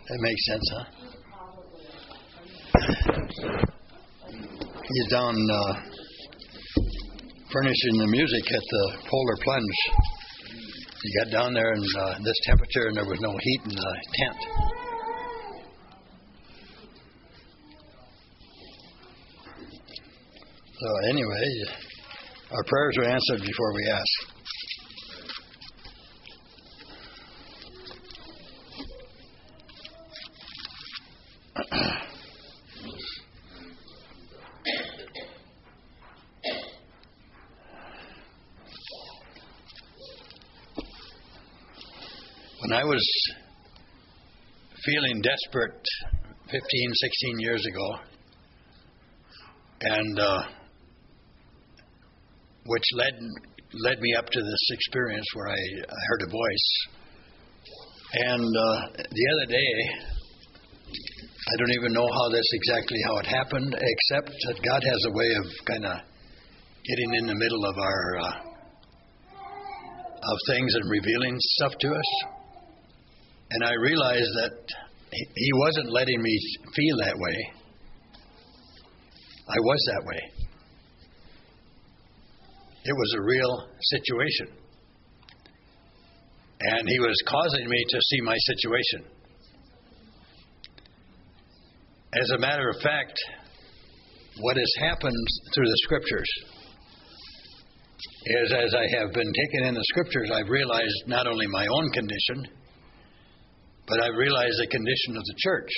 That makes sense, huh? He's down furnishing the music at the Polar Plunge. He got down there in this temperature and there was no heat in the tent. So anyway, our prayers were answered before we asked. When I was feeling desperate 15, 16 years ago, and which led me up to this experience where I heard a voice. And the other day, I don't even know how it happened, except that God has a way of kind of getting in the middle of our of things and revealing stuff to us. And I realized that He wasn't letting me feel that way. I was that way. It was a real situation. And He was causing me to see my situation. As a matter of fact, what has happened through the Scriptures is, as I have been taken in the Scriptures, I've realized not only my own condition, but I've realized the condition of the church.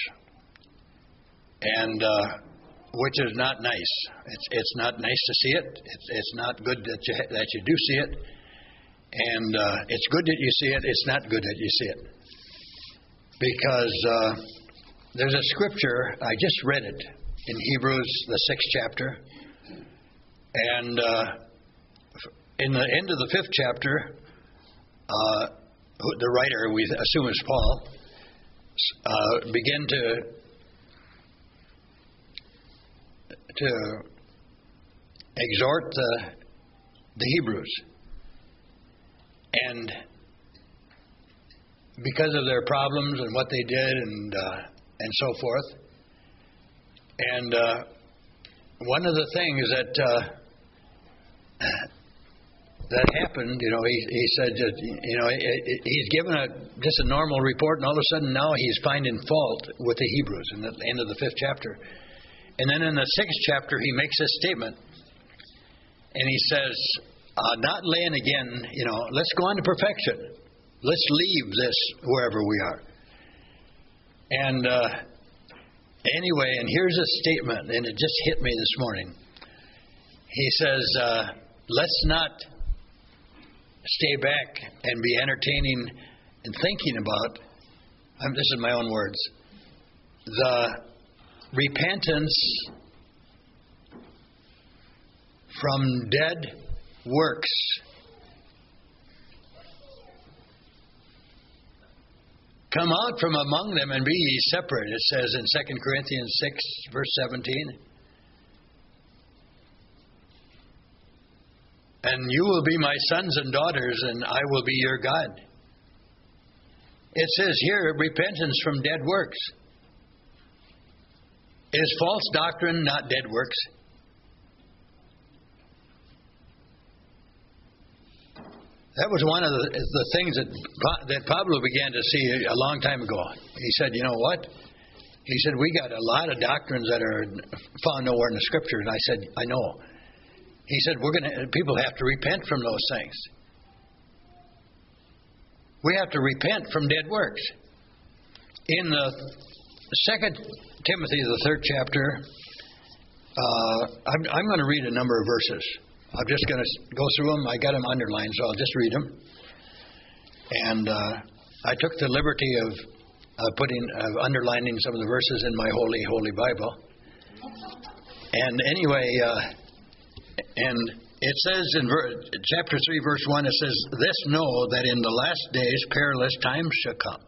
And which is not nice. It's not nice to see it. It's not good that you do see it. And it's good that you see it. It's not good that you see it. Because there's a scripture, I just read it, in Hebrews, the 6th chapter. And in the end of the 5th chapter, the writer, we assume is Paul, began to exhort the Hebrews. And because of their problems and what they did and so forth. And one of the things that happened, he said that, he's given just a normal report, and all of a sudden now he's finding fault with the Hebrews in the end of the 5th chapter. And then in the 6th chapter, he makes this statement. And he says, not laying again, let's go on to perfection. Let's leave this wherever we are. And anyway, and here's a statement, and it just hit me this morning. He says, let's not stay back and be entertaining and thinking about, this is my own words, the repentance from dead works. Come out from among them and be ye separate, it says in 2 Corinthians 6, verse 17. And you will be my sons and daughters, and I will be your God. It says here, repentance from dead works. Is false doctrine not dead works? That was one of the things that Pablo began to see a long time ago. He said, you know what? He said, we got a lot of doctrines that are found nowhere in the Scripture. And I said, I know. He said, people have to repent from those things. We have to repent from dead works. In the 2 Timothy, the 3rd chapter, I'm going to read a number of verses. I'm just going to go through them. I got them underlined, so I'll just read them. And I took the liberty of underlining some of the verses in my holy, holy Bible. And anyway, and it says in chapter 3, verse 1, it says, this know that in the last days perilous times shall come.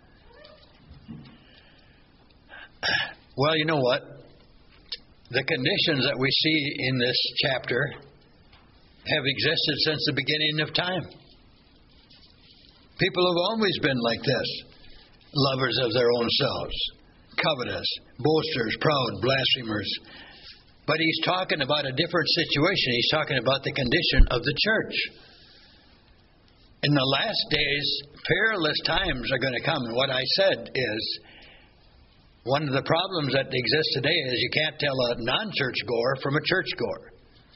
Well, you know what? The conditions that we see in this chapter have existed since the beginning of time. People have always been like this. lovers of their own selves, covetous, boasters, proud, blasphemers. But he's talking about a different situation. He's talking about the condition of the church. In the last days, perilous times are going to come. And what I said is, one of the problems that exists today is you can't tell a non-church goer from a church goer.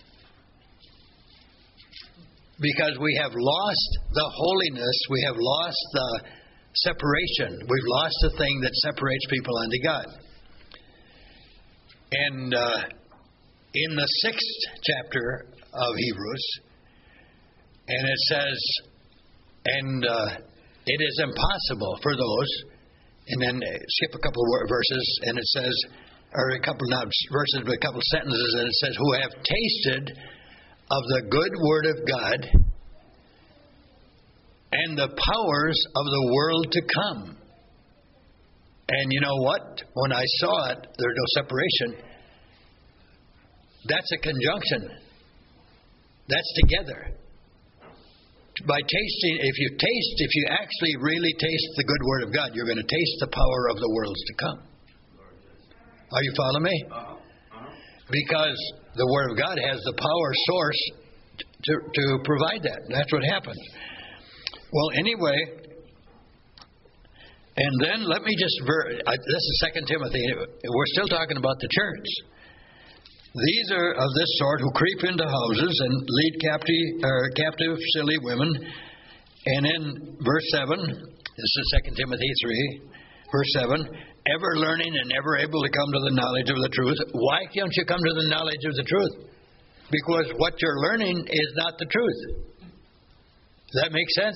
Because we have lost the holiness, we have lost the separation. We've lost the thing that separates people unto God. And in the 6th chapter of Hebrews, and it says, and it is impossible for those, and then skip a couple of verses, and it says, or a couple, not verses, but a couple of sentences, and it says, who have tasted of the good word of God and the powers of the world to come. And you know what? When I saw it, there's no separation. That's a conjunction. That's together. By tasting, if you actually really taste the good word of God, you're going to taste the power of the worlds to come. Are you following me? Because the word of God has the power source to provide that. That's what happens. Well, anyway, and then let me just, this is 2 Timothy. We're still talking about the church. These are of this sort who creep into houses and lead captive silly women. And in verse 7, this is 2 Timothy 3, verse 7, ever learning and ever able to come to the knowledge of the truth. Why can't you come to the knowledge of the truth? Because what you're learning is not the truth. Does that make sense?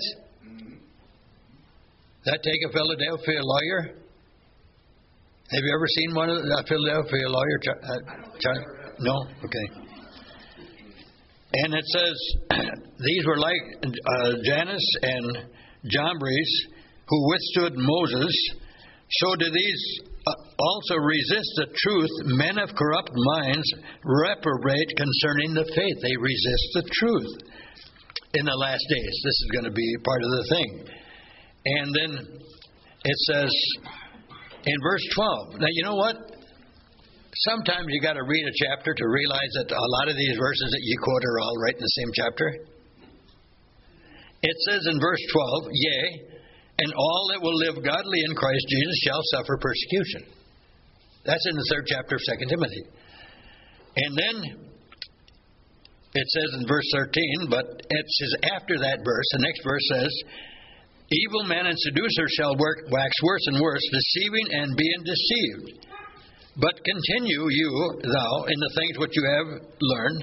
That take a Philadelphia lawyer? Have you ever seen one of a Philadelphia lawyer? No? Okay. And it says, these were like Jannes and Jambres, who withstood Moses. So do these also resist the truth. Men of corrupt minds reprobate concerning the faith. They resist the truth in the last days. This is going to be part of the thing. And then it says in verse 12. Now, you know what? Sometimes you got to read a chapter to realize that a lot of these verses that you quote are all right in the same chapter. It says in verse 12, yea, and all that will live godly in Christ Jesus shall suffer persecution. That's in the 3rd chapter of 2 Timothy. And then it says in verse 13, but it says after that verse, the next verse says, evil men and seducers shall wax worse and worse, deceiving and being deceived. But continue thou in the things which you have learned.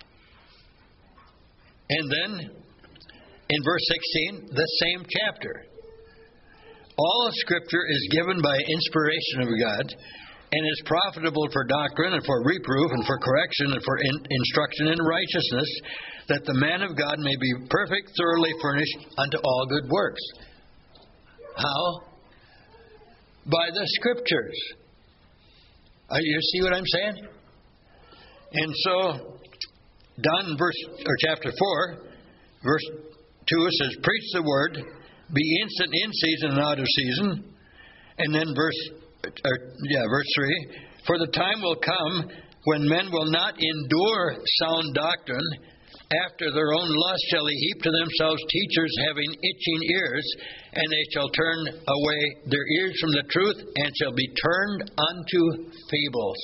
And then in verse 16, the same chapter. All Scripture is given by inspiration of God and is profitable for doctrine and for reproof and for correction and for instruction in righteousness, that the man of God may be perfect, thoroughly furnished unto all good works. How? By the Scriptures. You see what I'm saying? And so, down in chapter 4, verse 2, it says, preach the word, be instant in season and out of season. And then verse 3, for the time will come when men will not endure sound doctrine. After their own lust shall they heap to themselves teachers having itching ears, and they shall turn away their ears from the truth, and shall be turned unto fables.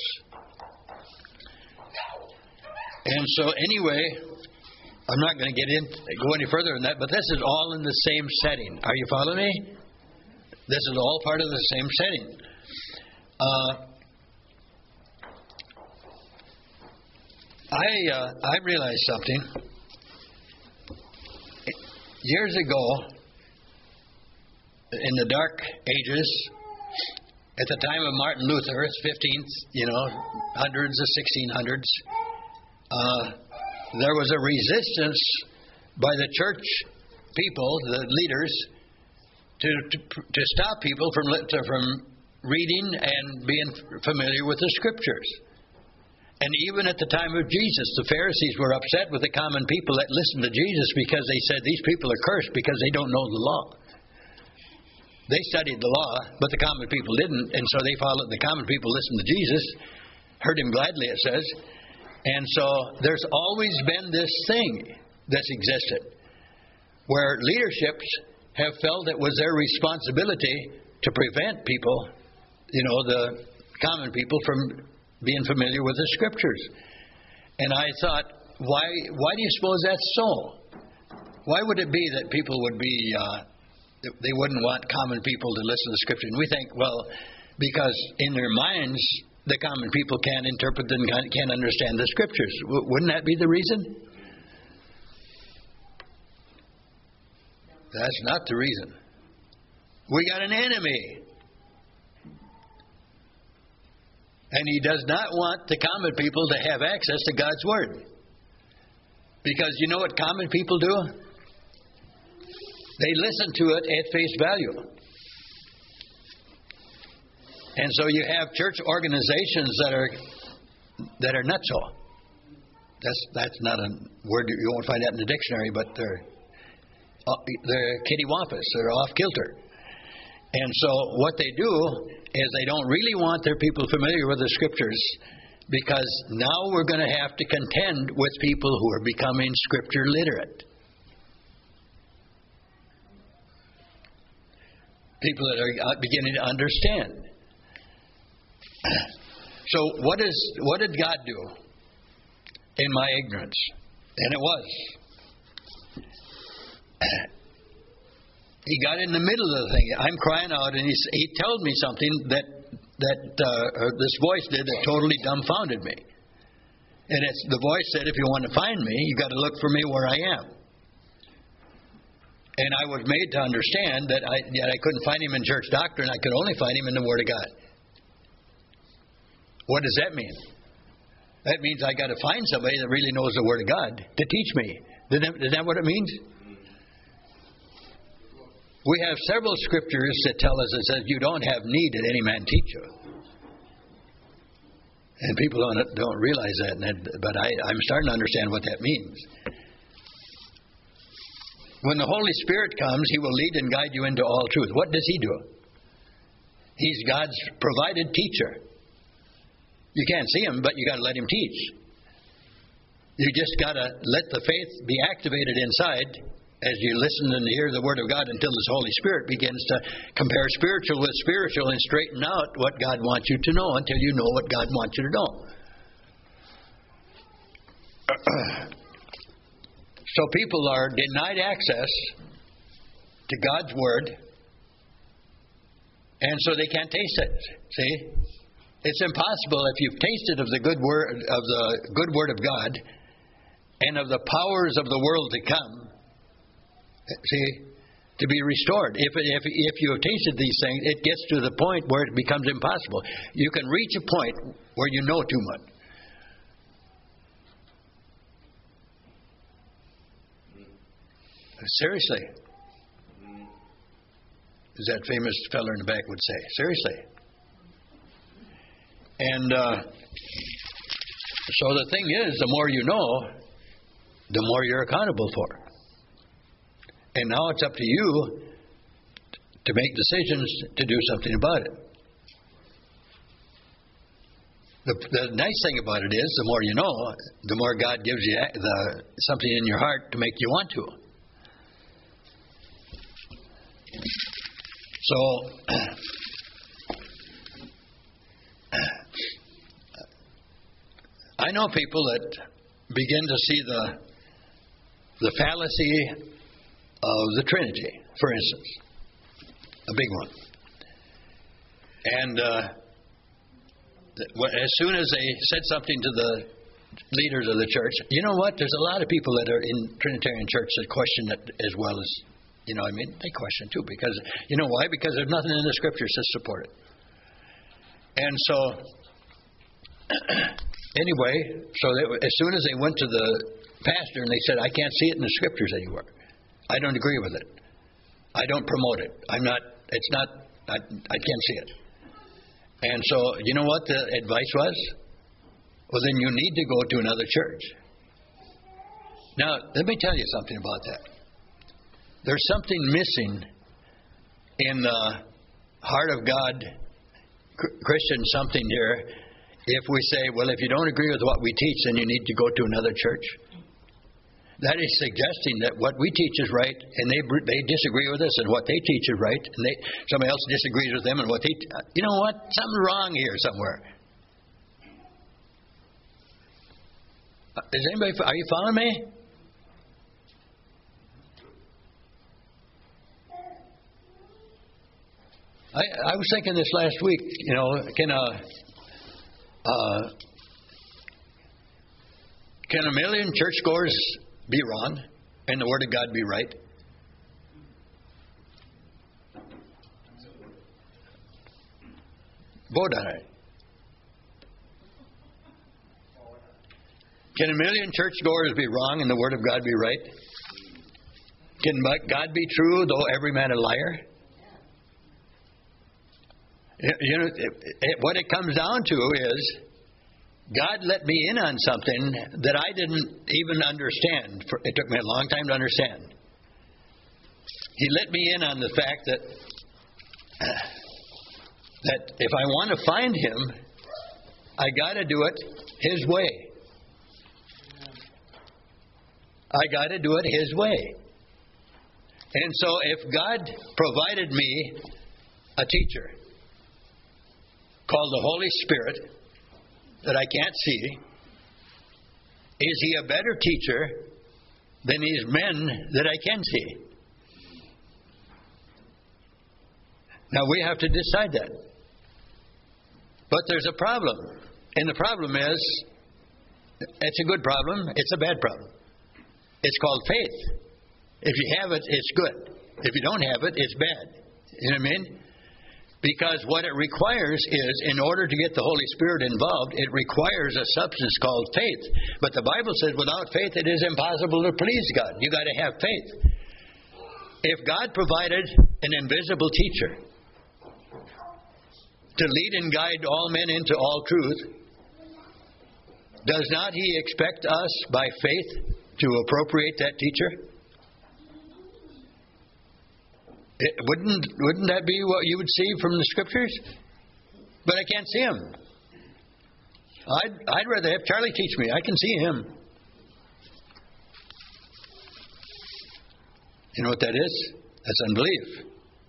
And so anyway, I'm not going to go any further than that, but this is all in the same setting. Are you following me? This is all part of the same setting. I realized something. Years ago, in the Dark Ages, at the time of Martin Luther, it's 15th, hundreds of 1600s, there was a resistance by the church people, the leaders, to stop people from reading and being familiar with the Scriptures. And even at the time of Jesus, the Pharisees were upset with the common people that listened to Jesus because they said these people are cursed because they don't know the law. They studied the law, but the common people didn't, and so they followed. The common people listened to Jesus, heard him gladly, it says. And so there's always been this thing that's existed, where leaderships have felt it was their responsibility to prevent people, the common people, from being familiar with the Scriptures. And I thought, why do you suppose that's so? Why would it be that people would be, they wouldn't want common people to listen to the Scripture? And we think, well, because in their minds, the common people can't interpret and can't understand the Scriptures. Wouldn't that be the reason? That's not the reason. We got an enemy. And he does not want the common people to have access to God's Word. Because you know what common people do? They listen to it at face value. And so you have church organizations that are nutso. That's not a word you won't find that in the dictionary, but they're kittywampus. They're off kilter. And so what they do is they don't really want their people familiar with the Scriptures, because now we're going to have to contend with people who are becoming Scripture literate. People that are beginning to understand. So what did God do in my ignorance? And it was. He got in the middle of the thing. I'm crying out, and he told me something that this voice did that totally dumbfounded me. And the voice said, if you want to find me, you've got to look for me where I am. And I was made to understand that I couldn't find him in church doctrine. I could only find him in the Word of God. What does that mean? That means I got to find somebody that really knows the Word of God to teach me. Is that what it means? We have several scriptures that tell us, it says, you don't have need that any man teach you. And people don't realize that, but I'm starting to understand what that means. When the Holy Spirit comes, He will lead and guide you into all truth. What does He do? He's God's provided teacher. You can't see Him, but you got to let Him teach. You just got to let the faith be activated inside as you listen and hear the Word of God until His Holy Spirit begins to compare spiritual with spiritual and straighten out what God wants you to know until you know what God wants you to know. So people are denied access to God's Word, and so they can't taste it. See? It's impossible if you've tasted of the good word of God and of the powers of the world to come. See, to be restored. If you have tasted these things, it gets to the point where it becomes impossible. You can reach a point where you know too much. Seriously. As that famous fellow in the back would say. Seriously. And so the thing is, the more you know, the more you're accountable for. And now it's up to you to make decisions to do something about it. The nice thing about it is, the more you know, the more God gives you something in your heart to make you want to. So, I know people that begin to see the fallacy of the Trinity, for instance, a big one. And as soon as they said something to the leaders of the church, you know what? There's a lot of people that are in Trinitarian church that question it as well as, they question too. Because, you know why? Because there's nothing in the Scriptures to support it. And so, anyway, as soon as they went to the pastor and they said, I can't see it in the Scriptures anywhere. I don't agree with it. I don't promote it. I can't see it. And so, you know what the advice was? Well, then you need to go to another church. Now, let me tell you something about that. There's something missing in the heart of God Christian something here if we say, well, if you don't agree with what we teach, then you need to go to another church. That is suggesting that what we teach is right, and they disagree with us, and what they teach is right, and somebody else disagrees with them, and what they... You know what? Something's wrong here somewhere. Is anybody... Are you following me? I was thinking this last week, can a million churchgoers be wrong and the Word of God be right? Vote on it. Can a million churchgoers be wrong and the Word of God be right? Can God be true though every man a liar? What it comes down to is God let me in on something that I didn't even understand. It took me a long time to understand. He let me in on the fact that if I want to find Him, I got to do it His way. I got to do it His way. And so if God provided me a teacher called the Holy Spirit that I can't see, is He a better teacher than these men that I can see? Now we have to decide that. But there's a problem. And the problem is, it's a good problem, it's a bad problem. It's called faith. If you have it, it's good. If you don't have it, it's bad. You know what I mean? Because what it requires is, in order to get the Holy Spirit involved, it requires a substance called faith. But the Bible says without faith it is impossible to please God. You've got to have faith. If God provided an invisible teacher to lead and guide all men into all truth, does not He expect us by faith to appropriate that teacher? Wouldn't that be what you would see from the Scriptures? But I can't see Him. I'd rather have Charlie teach me. I can see Him. You know what that is? That's unbelief.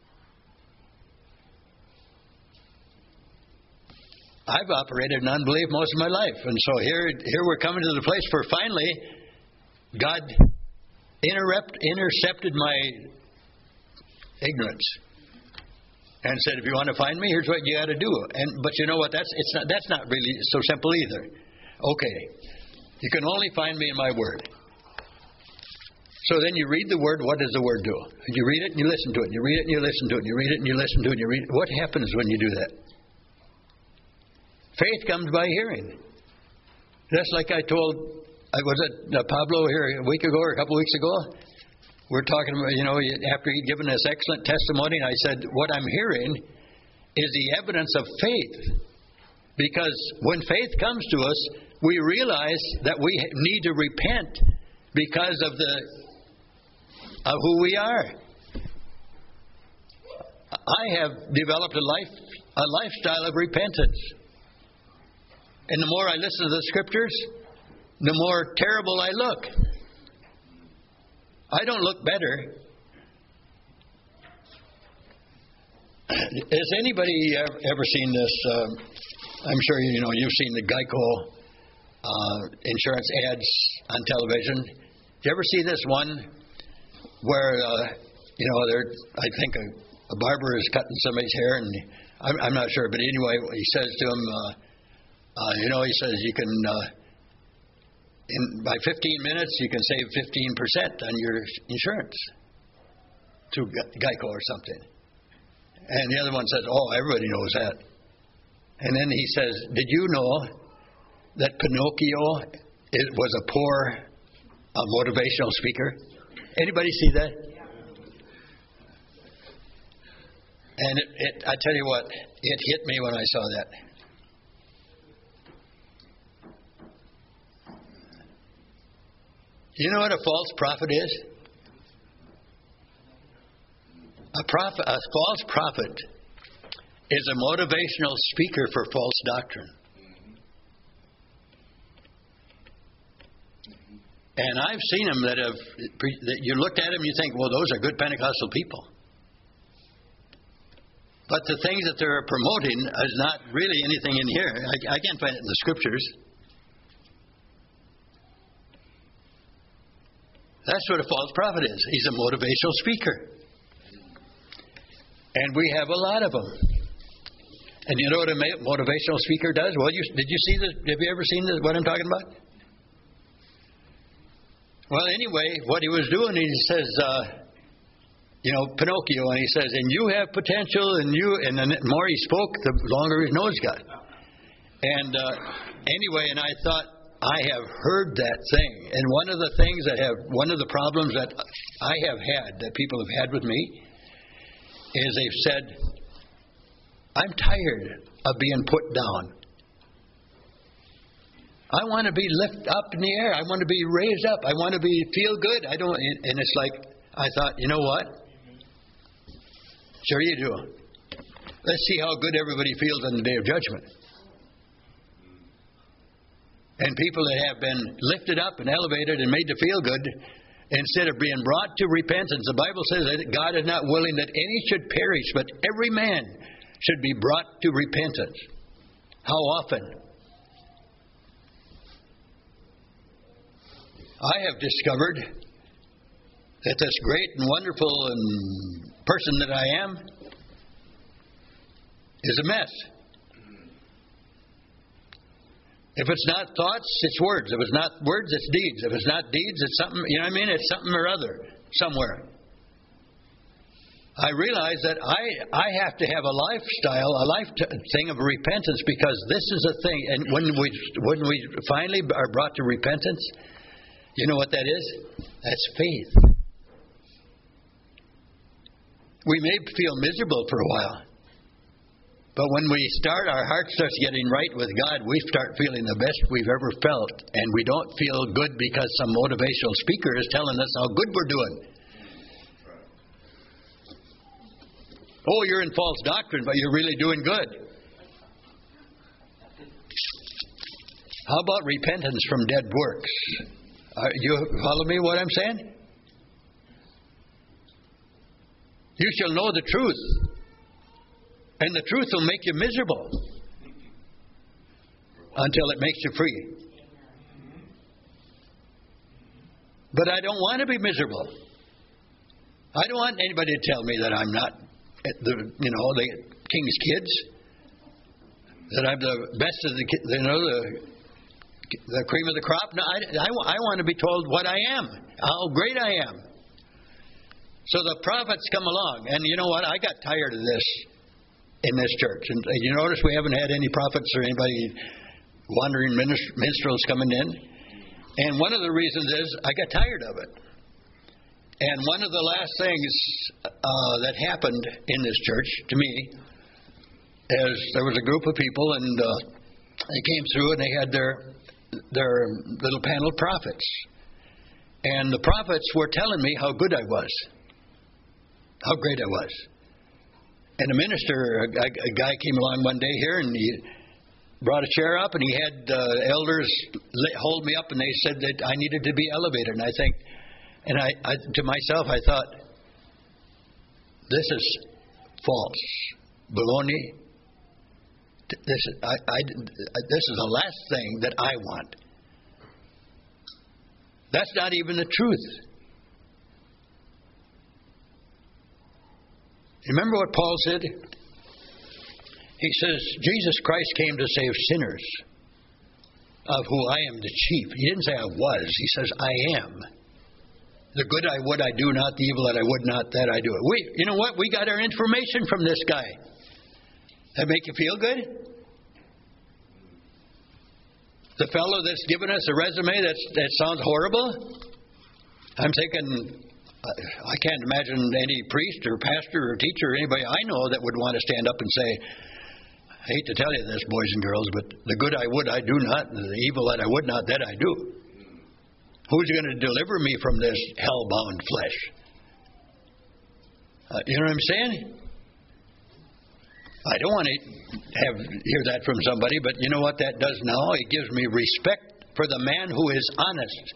I've operated in unbelief most of my life. And so here we're coming to the place where finally God intercepted my ignorance and said, if you want to find me, here's what you got to do. But you know what? That's not really so simple either. Okay, you can only find me in my Word. So then you read the Word. What does the Word do? You read it and you listen to it. You read it and you listen to it. You read it and you listen to it. You read it. What happens when you do that? Faith comes by hearing. Just like I was at Pablo here a week ago or a couple of weeks ago. We're talking about, after he'd given this excellent testimony, I said, what I'm hearing is the evidence of faith. Because when faith comes to us, we realize that we need to repent because of who we are. I have developed a lifestyle of repentance. And the more I listen to the Scriptures, the more terrible I look. I don't look better. Has anybody ever seen this? I'm sure you've seen the Geico insurance ads on television. Did you ever see this one where I think a barber is cutting somebody's hair, and I'm not sure, but anyway, he says to him, he says you can. By 15 minutes, you can save 15% on your insurance through Geico or something. And the other one says, everybody knows that. And then he says, did you know that Pinocchio was a poor motivational speaker? Anybody see that? And I tell you what, it hit me when I saw that. You know what a false prophet is? A false prophet is a motivational speaker for false doctrine. And I've seen them that you looked at them, you think, well, those are good Pentecostal people. But the things that they're promoting is not really anything in here. I can't find it in the Scriptures. That's what a false prophet is. He's a motivational speaker. And we have a lot of them. And you know what a motivational speaker does? Well, did you see this? Have you ever seen this, what I'm talking about? Well, anyway, what he was doing, he says, Pinocchio, and he says, and you have potential, and the more he spoke, the longer his nose got. And anyway, and I thought, I have heard that thing. And one of the problems that I have had, that people have had with me, is they've said, I'm tired of being put down. I want to be lifted up in the air. I want to be raised up. I want to feel good. And it's like, I thought, you know what? Sure you do. Let's see how good everybody feels on the day of judgment. And people that have been lifted up and elevated and made to feel good, instead of being brought to repentance, the Bible says that God is not willing that any should perish, but every man should be brought to repentance. How often? I have discovered that this great and wonderful person that I am is a mess. If it's not thoughts, it's words. If it's not words, it's deeds. If it's not deeds, it's something, you know what I mean? It's something or other, somewhere. I realize that I have to have a lifestyle, thing of repentance, because this is a thing. And when we finally are brought to repentance, you know what that is? That's faith. We may feel miserable for a while. But when our heart starts getting right with God, we start feeling the best we've ever felt. And we don't feel good because some motivational speaker is telling us how good we're doing. Oh, you're in false doctrine, but you're really doing good. How about repentance from dead works? You follow me what I'm saying? You shall know the truth. And the truth will make you miserable until it makes you free. But I don't want to be miserable. I don't want anybody to tell me that I'm not the king's kids, that I'm the best of the cream of the crop. No, I want to be told what I am, how great I am. So the prophets come along, and you know what? I got tired of this. In this church. And you notice we haven't had any prophets or anybody wandering minstrels coming in. And one of the reasons is I got tired of it. And one of the last things that happened in this church to me is there was a group of people, and they came through and they had their little panel of prophets. And the prophets were telling me how good I was, how great I was. And a minister, a guy came along one day here, and he brought a chair up, and he had elders hold me up, and they said that I needed to be elevated. And I to myself, I thought, this is false, baloney. This is the last thing that I want. That's not even the truth. Remember what Paul said? He says, Jesus Christ came to save sinners, of who I am the chief. He didn't say I was. He says, I am. The good I would, I do not. The evil that I would not, that I do. You know what? We got our information from this guy. That make you feel good? The fellow that's given us a resume that sounds horrible? I'm thinking, I can't imagine any priest or pastor or teacher or anybody I know that would want to stand up and say, I hate to tell you this, boys and girls, but the good I would, I do not, and the evil that I would not, that I do. Who's going to deliver me from this hell-bound flesh? You know what I'm saying? I don't want to hear that from somebody, but you know what that does now? It gives me respect for the man who is honest.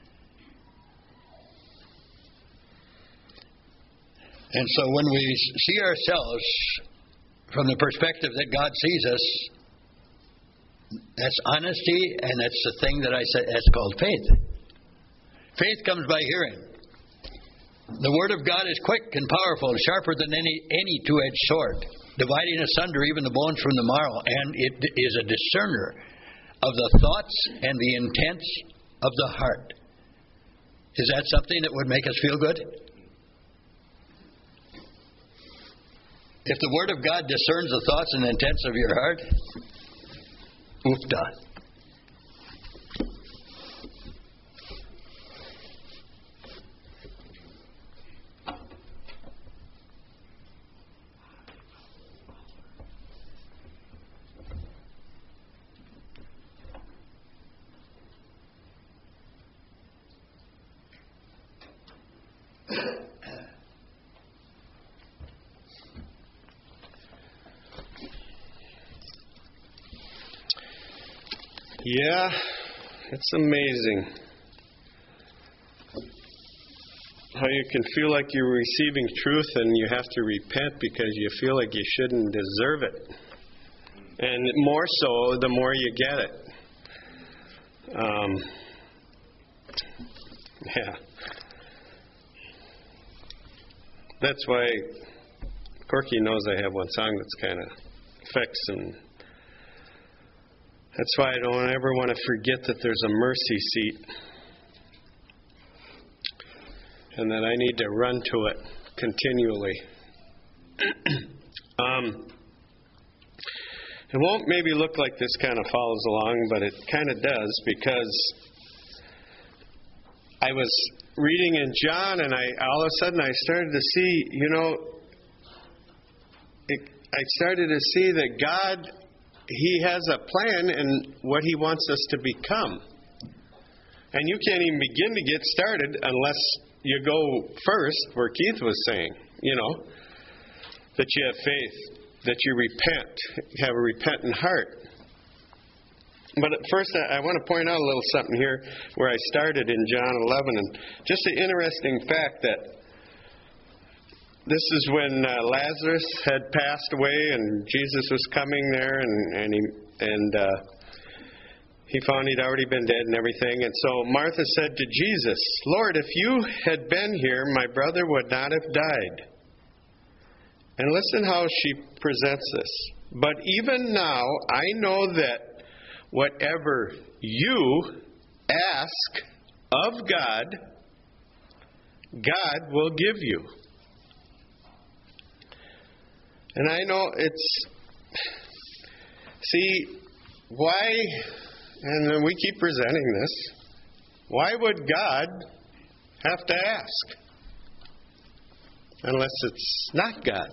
And so when we see ourselves from the perspective that God sees us, that's honesty, and that's the thing that I said, that's called faith. Faith comes by hearing. The Word of God is quick and powerful, sharper than any two-edged sword, dividing asunder even the bones from the marrow, and it is a discerner of the thoughts and the intents of the heart. Is that something that would make us feel good? If the Word of God discerns the thoughts and intents of your heart, oofda. Yeah, it's amazing how you can feel like you're receiving truth and you have to repent because you feel like you shouldn't deserve it. And more so, the more you get it. Yeah. That's why Corky knows I have one song that's kind of affects him. That's why I don't ever want to forget that there's a mercy seat and that I need to run to it continually. It won't maybe look like this kind of follows along, but it kind of does, because I was reading in John and all of a sudden I started to see, I started to see that God, He has a plan in what He wants us to become. And you can't even begin to get started unless you go first, where Keith was saying, that you have faith, that you repent, have a repentant heart. But first, I want to point out a little something here where I started in John 11, and just an interesting fact that this is when Lazarus had passed away, and Jesus was coming there, and he found he'd already been dead and everything. And so Martha said to Jesus, "Lord, if you had been here, my brother would not have died." And listen how she presents this. "But even now I know that whatever you ask of God, God will give you." And I know see, why, and we keep presenting this, why would God have to ask? Unless it's not God.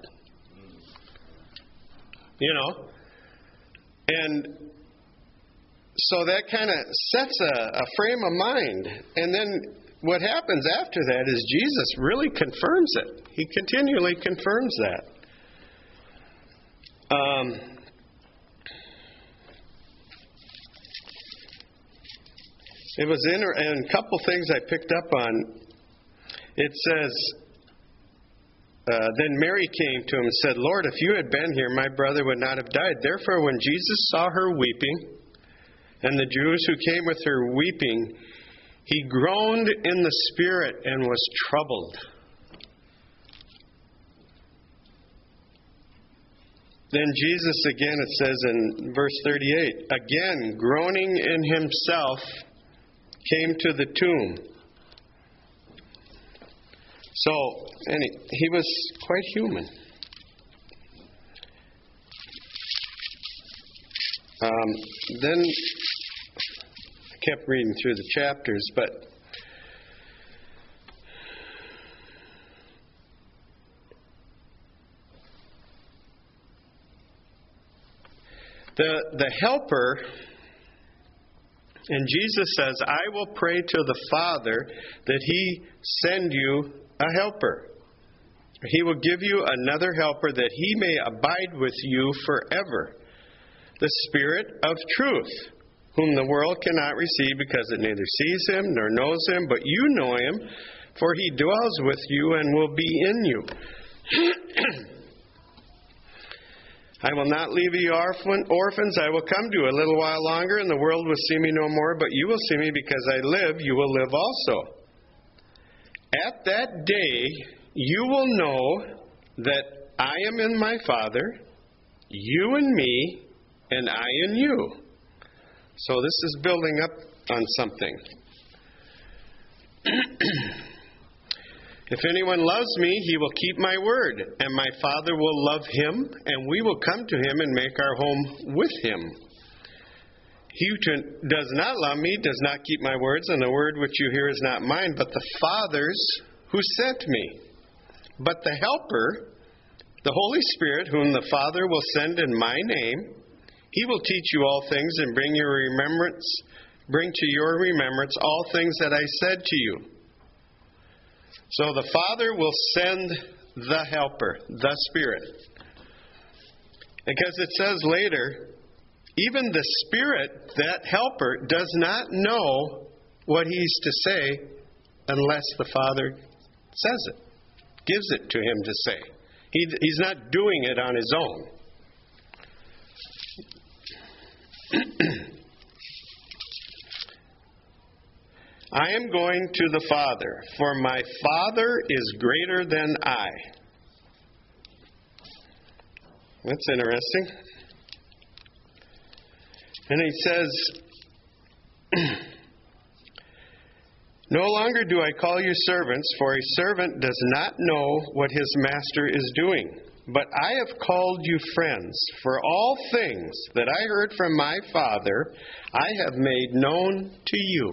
And so that kind of sets a frame of mind. And then what happens after that is Jesus really confirms it. He continually confirms that. It was and a couple things I picked up on. It says, then Mary came to him and said, "Lord, if you had been here, my brother would not have died." Therefore, when Jesus saw her weeping, and the Jews who came with her weeping, he groaned in the spirit and was troubled. Then Jesus, again, it says in verse 38, again, groaning in himself, came to the tomb. So, he was quite human. Then I kept reading through the chapters, but the helper, and Jesus says, "I will pray to the Father that He send you a helper." He will give you another helper that he may abide with you forever. The Spirit of truth, whom the world cannot receive because it neither sees him nor knows him, but you know him, for he dwells with you and will be in you. I will not leave you orphans. I will come to you a little while longer, and the world will see me no more, but you will see me because I live. You will live also. At that day, you will know that I am in my Father, you in me, and I in you. So this is building up on something. If anyone loves me, he will keep my word, and my Father will love him, and we will come to him and make our home with him. He who does not love me does not keep my words, and the word which you hear is not mine, but the Father's who sent me. But the Helper, the Holy Spirit, whom the Father will send in my name, he will teach you all things and bring to your remembrance all things that I said to you. So the Father will send the Helper, the Spirit. Because it says later, even the Spirit, that Helper, does not know what he's to say unless the Father says it, gives it to him to say. He's not doing it on his own. I am going to the Father, for my Father is greater than I. That's interesting. And he says, no longer do I call you servants, for a servant does not know what his master is doing. But I have called you friends, for all things that I heard from my Father I have made known to you.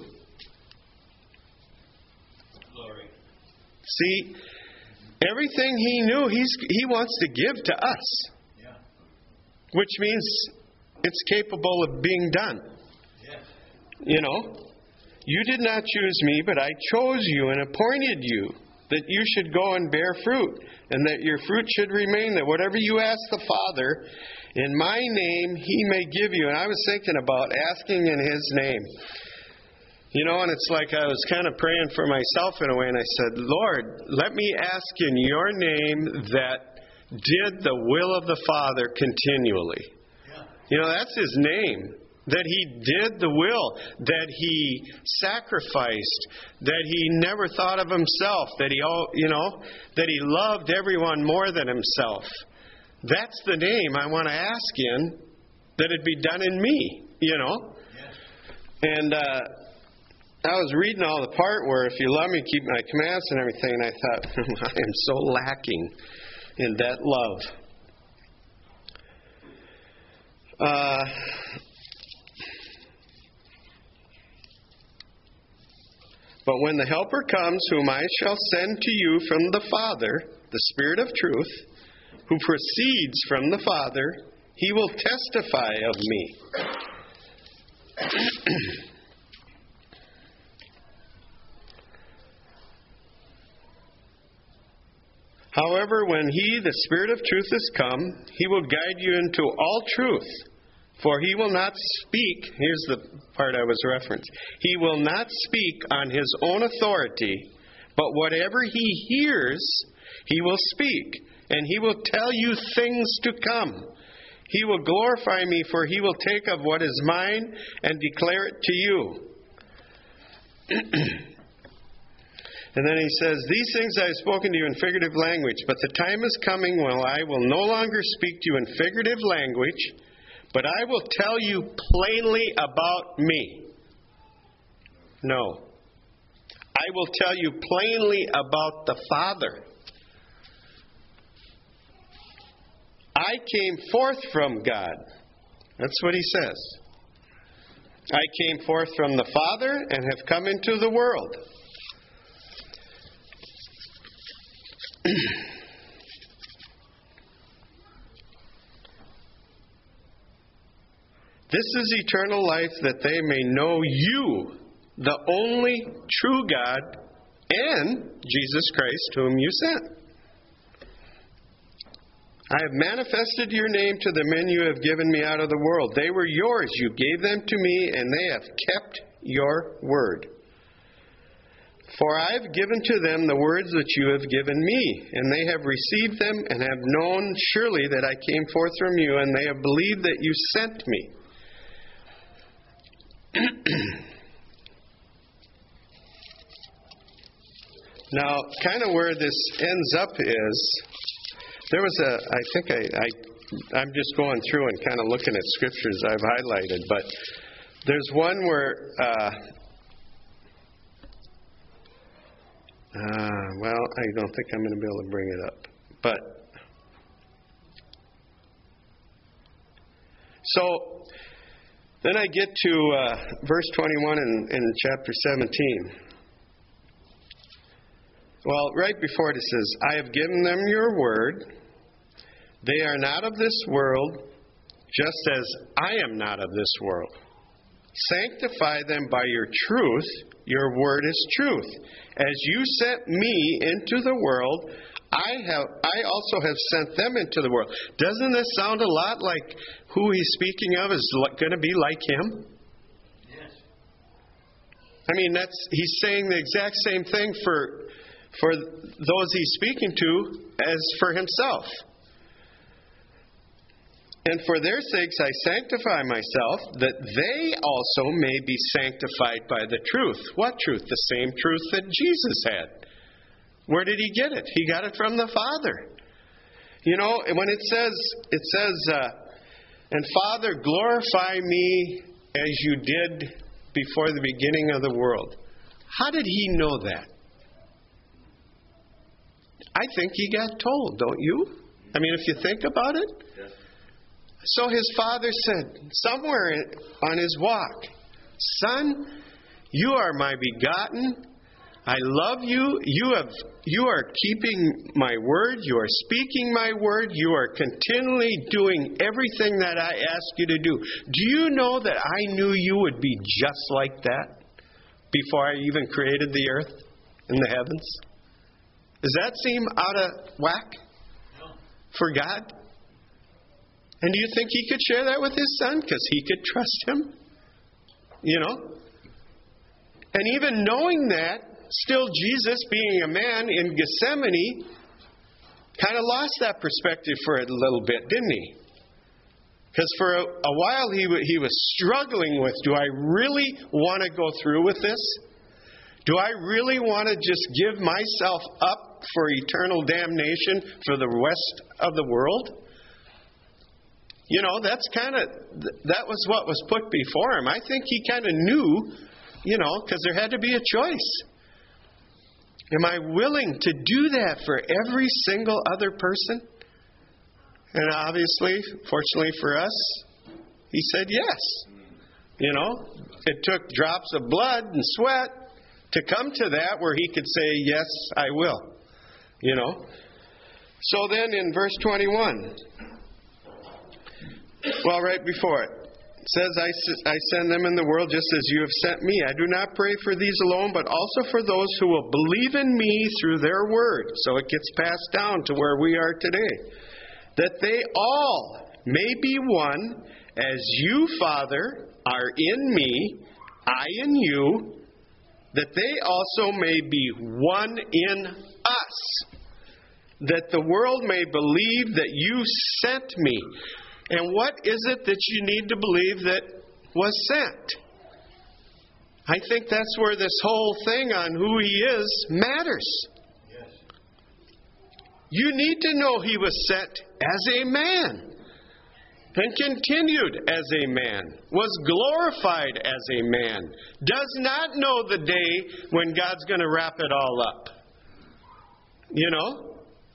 Glory. See, everything he knew, he wants to give to us. Yeah. Which means it's capable of being done. Yeah. You know, you did not choose me, but I chose you and appointed you, that you should go and bear fruit, and that your fruit should remain, that whatever you ask the Father in my name, he may give you. And I was thinking about asking in his name. You know, and it's like I was kind of praying for myself in a way, and I said, Lord, let me ask in your name that did the will of the Father continually. Yeah. You know, that's his name. That he did the will, that he sacrificed, that he never thought of himself, that he loved everyone more than himself. That's the name I want to ask in, that it be done in me, you know. Yes. And I was reading all the part where if you love me, keep my commands and everything, and I thought, I am so lacking in that love. But when the Helper comes, whom I shall send to you from the Father, the Spirit of truth, who proceeds from the Father, he will testify of me. However, when he, the Spirit of truth, is come, he will guide you into all truth. For he will not speak, here's the part I was referencing, he will not speak on his own authority, but whatever he hears, he will speak, and he will tell you things to come. He will glorify me, for he will take of what is mine and declare it to you. And then he says, these things I have spoken to you in figurative language, but the time is coming when I will no longer speak to you in figurative language, but I will tell you plainly about me. No. I will tell you plainly about the Father. I came forth from God. That's what he says. I came forth from the Father and have come into the world. This is eternal life, that they may know you, the only true God, and Jesus Christ, whom you sent. I have manifested your name to the men you have given me out of the world. They were yours. You gave them to me, and they have kept your word. For I have given to them the words that you have given me, and they have received them and have known surely that I came forth from you, and they have believed that you sent me. Now, kind of where this ends up is, there was I'm just going through and kind of looking at scriptures I've highlighted, but there's one where, I don't think I'm going to be able to bring it up. But, so, then I get to verse 21 in chapter 17. Well, right before it says, I have given them your word. They are not of this world, just as I am not of this world. Sanctify them by your truth. Your word is truth. As you sent me into the world, I also have sent them into the world. Doesn't this sound a lot like who he's speaking of is going to be like him? Yes. I mean, he's saying the exact same thing for those he's speaking to as for himself. And for their sakes I sanctify myself, that they also may be sanctified by the truth. What truth? The same truth that Jesus had. Where did he get it? He got it from the Father. You know, when it says, and Father, glorify me as you did before the beginning of the world. How did he know that? I think he got told, don't you? I mean, if you think about it. Yes. So his father said, somewhere on his walk, Son, you are my begotten. I love you. You are keeping my word. You are speaking my word. You are continually doing everything that I ask you to do. Do you know that I knew you would be just like that before I even created the earth and the heavens? Does that seem out of whack for God? And do you think he could share that with his son? Because he could trust him. You know? And even knowing that, still Jesus, being a man in Gethsemane, kind of lost that perspective for a little bit, didn't he? Because for a while he was struggling with, do I really want to go through with this? Do I really want to just give myself up for eternal damnation for the rest of the world? You know, that was what was put before him. I think he kind of knew, you know, because there had to be a choice. Am I willing to do that for every single other person? And obviously, fortunately for us, he said yes. You know, it took drops of blood and sweat to come to that where he could say, yes, I will. You know. So then in verse 21, well, right before it, says, I send them in the world just as you have sent me. I do not pray for these alone, but also for those who will believe in me through their word. So it gets passed down to where we are today. That they all may be one, as you, Father, are in me, I in you, that they also may be one in us, that the world may believe that you sent me. And what is it that you need to believe that was sent? I think that's where this whole thing on who he is matters. Yes. You need to know he was sent as a man and continued as a man, was glorified as a man, does not know the day when God's going to wrap it all up. You know?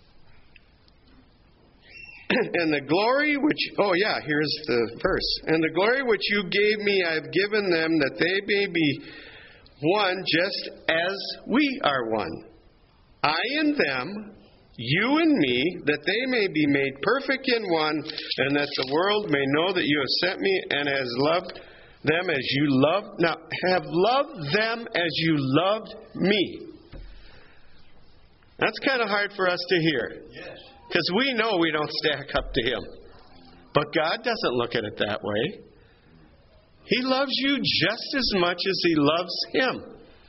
And the glory which, here's the verse. And the glory which you gave me, I have given them, that they may be one just as we are one. I in them, you in me, that they may be made perfect in one, and that the world may know that you have sent me and has loved them as you loved. Now, have loved them as you loved me. That's kind of hard for us to hear. Yes. Because we know we don't stack up to Him. But God doesn't look at it that way. He loves you just as much as He loves Him.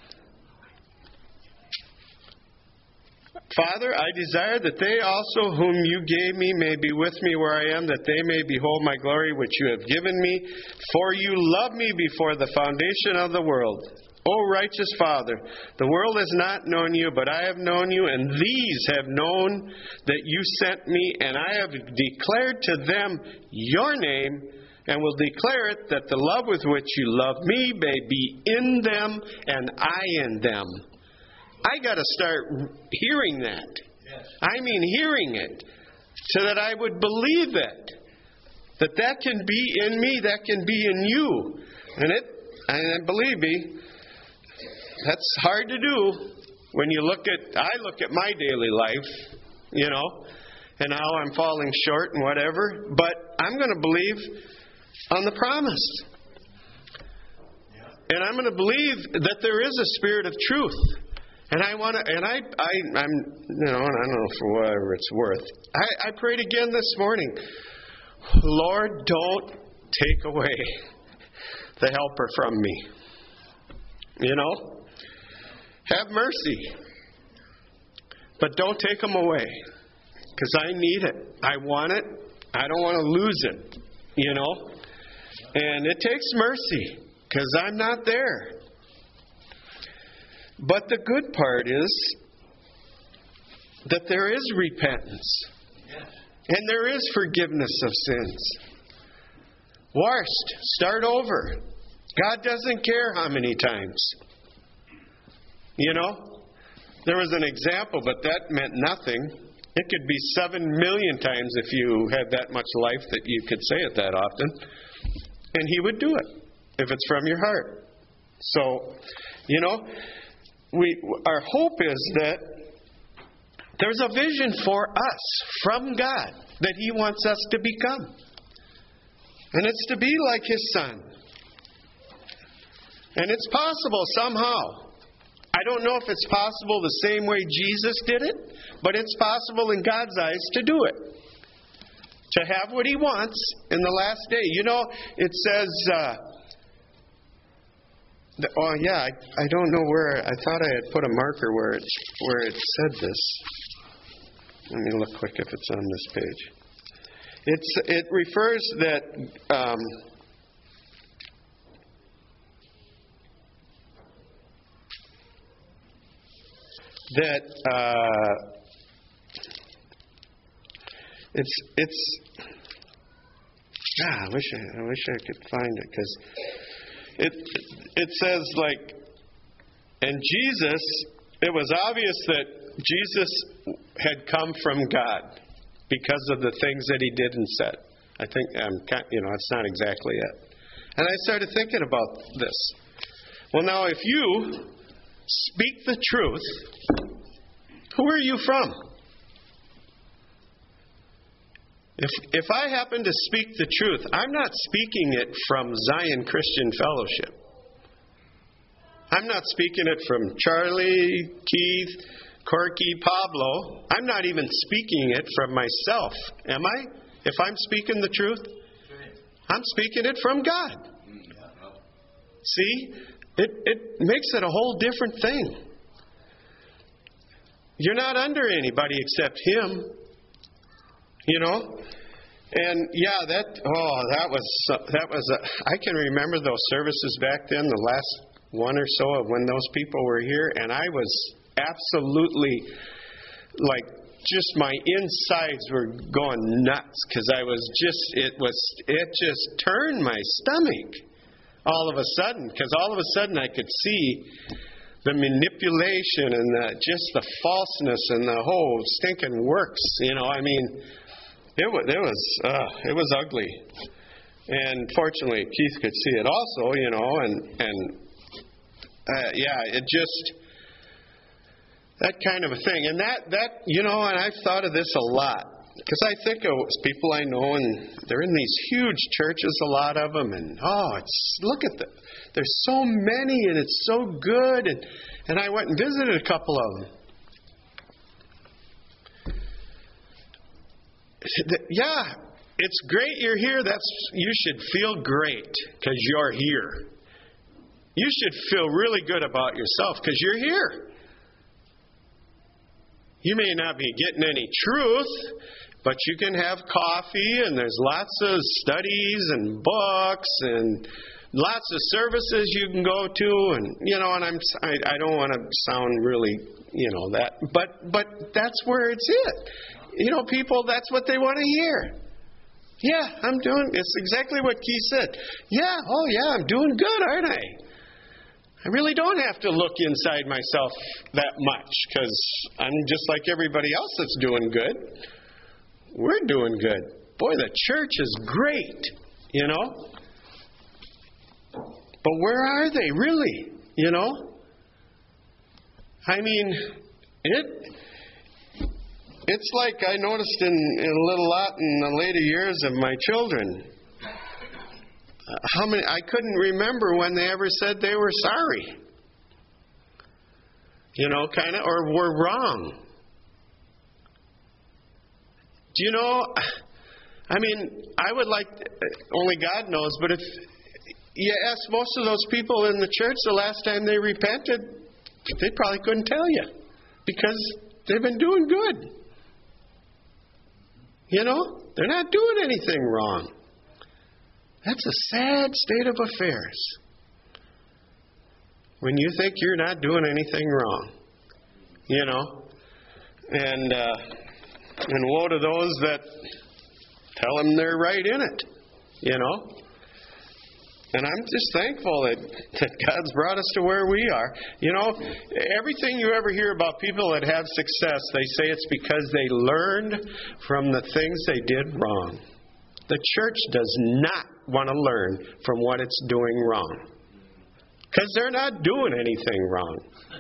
Father, I desire that they also whom you gave me may be with me where I am, that they may behold my glory which you have given me. For you loved me before the foundation of the world. O righteous Father, the world has not known you, but I have known you, and these have known that you sent me, and I have declared to them your name, and will declare it, that the love with which you love me may be in them, and I in them. I got to start hearing that. Yes. I mean hearing it, so that I would believe it. That can be in me, that can be in you. And believe me, that's hard to do when I look at my daily life, and how I'm falling short and whatever. But I'm going to believe on the promise. And I'm going to believe that there is a spirit of truth. And I want to, and I'm, and I don't know for whatever it's worth. I prayed again this morning. Lord, don't take away the helper from me. Have mercy. But don't take them away. Because I need it. I want it. I don't want to lose it. And it takes mercy. Because I'm not there. But the good part is that there is repentance. And there is forgiveness of sins. Washed. Start over. God doesn't care how many times. There was an example, but that meant nothing. It could be 7 million times if you had that much life that you could say it that often. And He would do it if it's from your heart. So, our hope is that there's a vision for us from God that He wants us to become. And it's to be like His Son. And it's possible somehow. I don't know if it's possible the same way Jesus did it, but it's possible in God's eyes to do it. To have what He wants in the last day. It says... I don't know where. I thought I had put a marker where it said this. Let me look quick if it's on this page. It refers that it's. I wish I could find it because. It says and Jesus, it was obvious that Jesus had come from God because of the things that He did and said. I think, it's not exactly it. And I started thinking about this. Well, now, if you speak the truth, who are you from? If I happen to speak the truth, I'm not speaking it from Zion Christian Fellowship. I'm not speaking it from Charlie, Keith, Corky, Pablo. I'm not even speaking it from myself. Am I? If I'm speaking the truth, I'm speaking it from God. See? It makes it a whole different thing. You're not under anybody except Him. And that was I can remember those services back then, the last one or so of when those people were here, and I was absolutely just my insides were going nuts because it just turned my stomach all of a sudden, because all of a sudden I could see the manipulation and just the falseness and the whole stinking works. It was ugly. And fortunately, Keith could see it also, it just, that kind of a thing. And and I've thought of this a lot. Because I think of people I know, and they're in these huge churches, a lot of them, and look at them. There's so many, and it's so good. And I went and visited a couple of them. yeah, it's great you're here. You should feel great because you're here. You should feel really good about yourself because you're here. You may not be getting any truth, but you can have coffee, and there's lots of studies and books and lots of services you can go to, and and I don't want to sound really that, but that's where it's at. People, that's what they want to hear. Yeah, I'm doing. It's exactly what Keith said. Yeah, oh yeah, I'm doing good, aren't I? I really don't have to look inside myself that much because I'm just like everybody else that's doing good. We're doing good. Boy, the church is great, But where are they really, I mean, it's like I noticed in a little lot in the later years of my children. I couldn't remember when they ever said they were sorry. Or were wrong. Do you know, I mean, I would like, only God knows, but if you ask most of those people in the church the last time they repented, they probably couldn't tell you because they've been doing good. They're not doing anything wrong. That's a sad state of affairs when you think you're not doing anything wrong, and woe to those that tell them they're right in it, And I'm just thankful that God's brought us to where we are. Everything you ever hear about people that have success, they say it's because they learned from the things they did wrong. The church does not want to learn from what it's doing wrong. Because they're not doing anything wrong.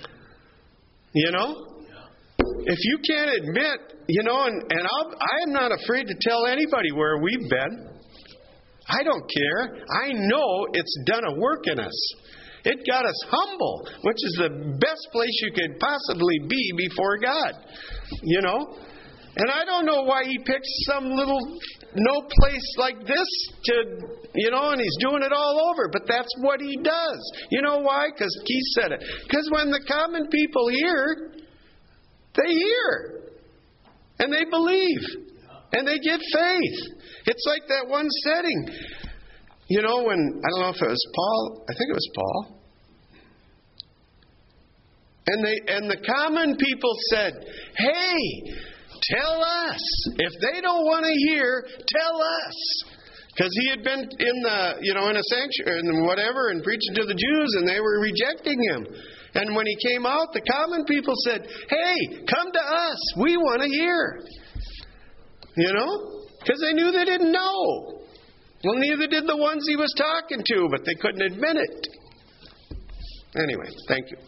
If you can't admit, and I am not afraid to tell anybody where we've been. I don't care. I know it's done a work in us. It got us humble, which is the best place you could possibly be before God. And I don't know why He picked some little no place like this to, and He's doing it all over. But that's what He does. You know why? Because Keith said it. Because when the common people hear, they hear. And they believe. And they get faith. It's like that one setting. When, I don't know if it was Paul. I think it was Paul. And the common people said, hey, tell us. If they don't want to hear, tell us. Because he had been in a sanctuary and whatever and preaching to the Jews, and they were rejecting him. And when he came out, the common people said, hey, come to us. We want to hear. Because they knew they didn't know. Well, neither did the ones he was talking to, but they couldn't admit it. Anyway, thank you.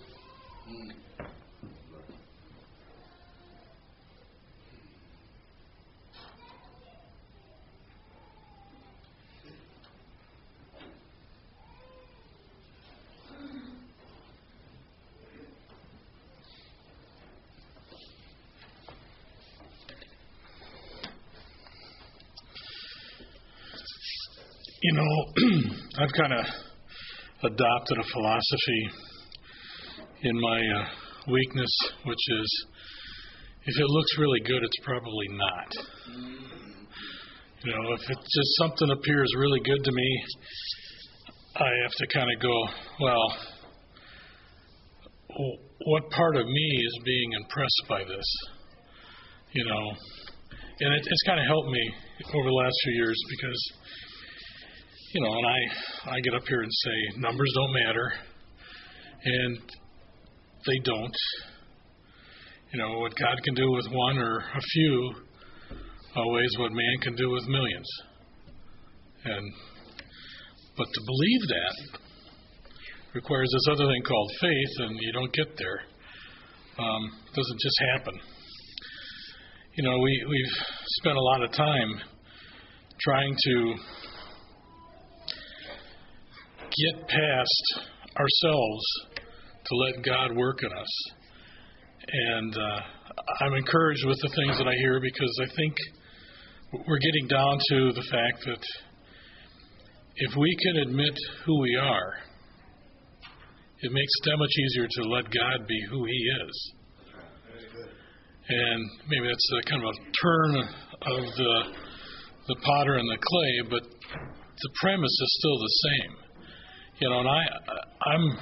I've kind of adopted a philosophy in my weakness, which is, if it looks really good, it's probably not. If it's just something appears really good to me, I have to kind of go, well, what part of me is being impressed by this? And it's kind of helped me over the last few years because, and I get up here and say, numbers don't matter, and they don't. What God can do with one or a few outweighs what man can do with millions. But to believe that requires this other thing called faith, and you don't get there. It doesn't just happen. We've spent a lot of time trying to get past ourselves to let God work in us. And I'm encouraged with the things that I hear because I think we're getting down to the fact that if we can admit who we are, it makes it that much easier to let God be who He is. And maybe that's a kind of a turn of the potter and the clay, but the premise is still the same. You know, and I'm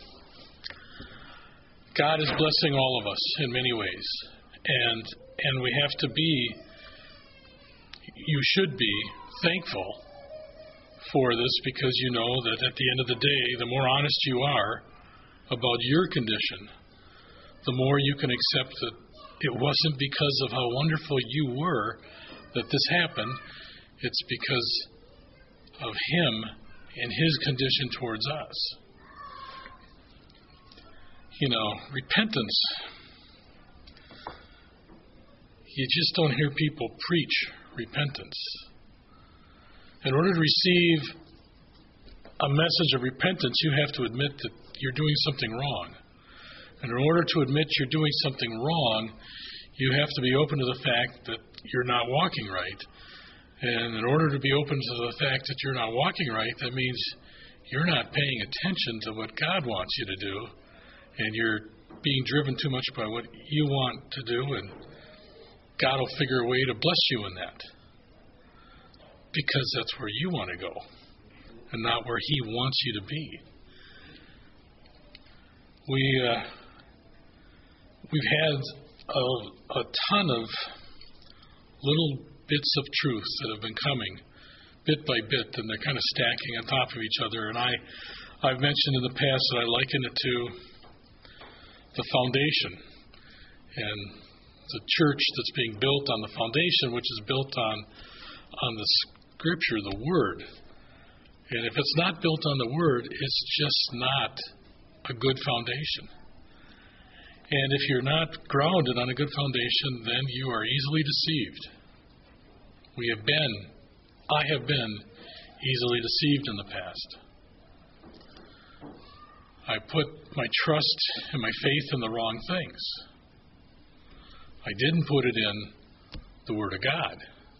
God is blessing all of us in many ways, and we have to be. You should be thankful for this, because you know that at the end of the day, the more honest you are about your condition, the more you can accept that it wasn't because of how wonderful you were that this happened. It's because of Him and His condition towards us. You know, repentance. You just don't hear people preach repentance. In order to receive a message of repentance, you have to admit that you're doing something wrong. And in order to admit you're doing something wrong, you have to be open to the fact that you're not walking right. And in order to be open to the fact that you're not walking right, that means you're not paying attention to what God wants you to do, and you're being driven too much by what you want to do, and God will figure a way to bless you in that, because that's where you want to go and not where He wants you to be. We've had a ton of little bits of truth that have been coming bit by bit, and they're kind of stacking on top of each other. And I've mentioned in the past that I liken it to the foundation, and the church that's being built on the foundation, which is built on the Scripture, the Word. And if it's not built on the Word, it's just not a good foundation. And if you're not grounded on a good foundation, then you are easily deceived. I have been easily deceived in the past. I put my trust and my faith in the wrong things. I didn't put it in the Word of God.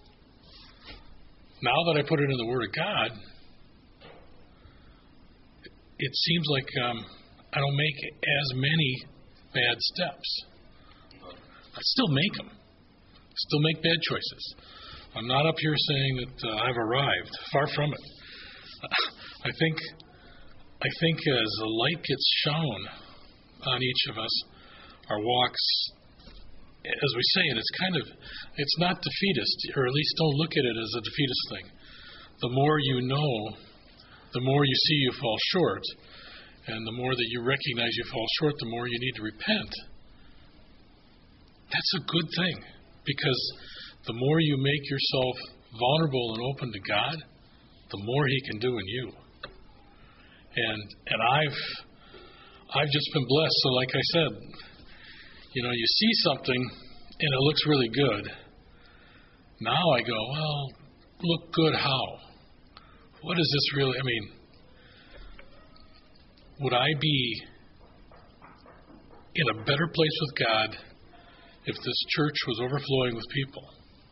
Now that I put it in the Word of God, it seems like I don't make as many bad steps. I still make them. Still make bad choices. I'm not up here saying that I've arrived. Far from it. I think as the light gets shone on each of us, our walks, as we say it, it's not defeatist, or at least don't look at it as a defeatist thing. The more you know, the more you see you fall short, and the more that you recognize you fall short, the more you need to repent. That's a good thing, because the more you make yourself vulnerable and open to God, the more He can do in you. And I've just been blessed. So like I said, you see something and it looks really good. Now I go, well, look good how? What is this really? Would I be in a better place with God if this church was overflowing with people?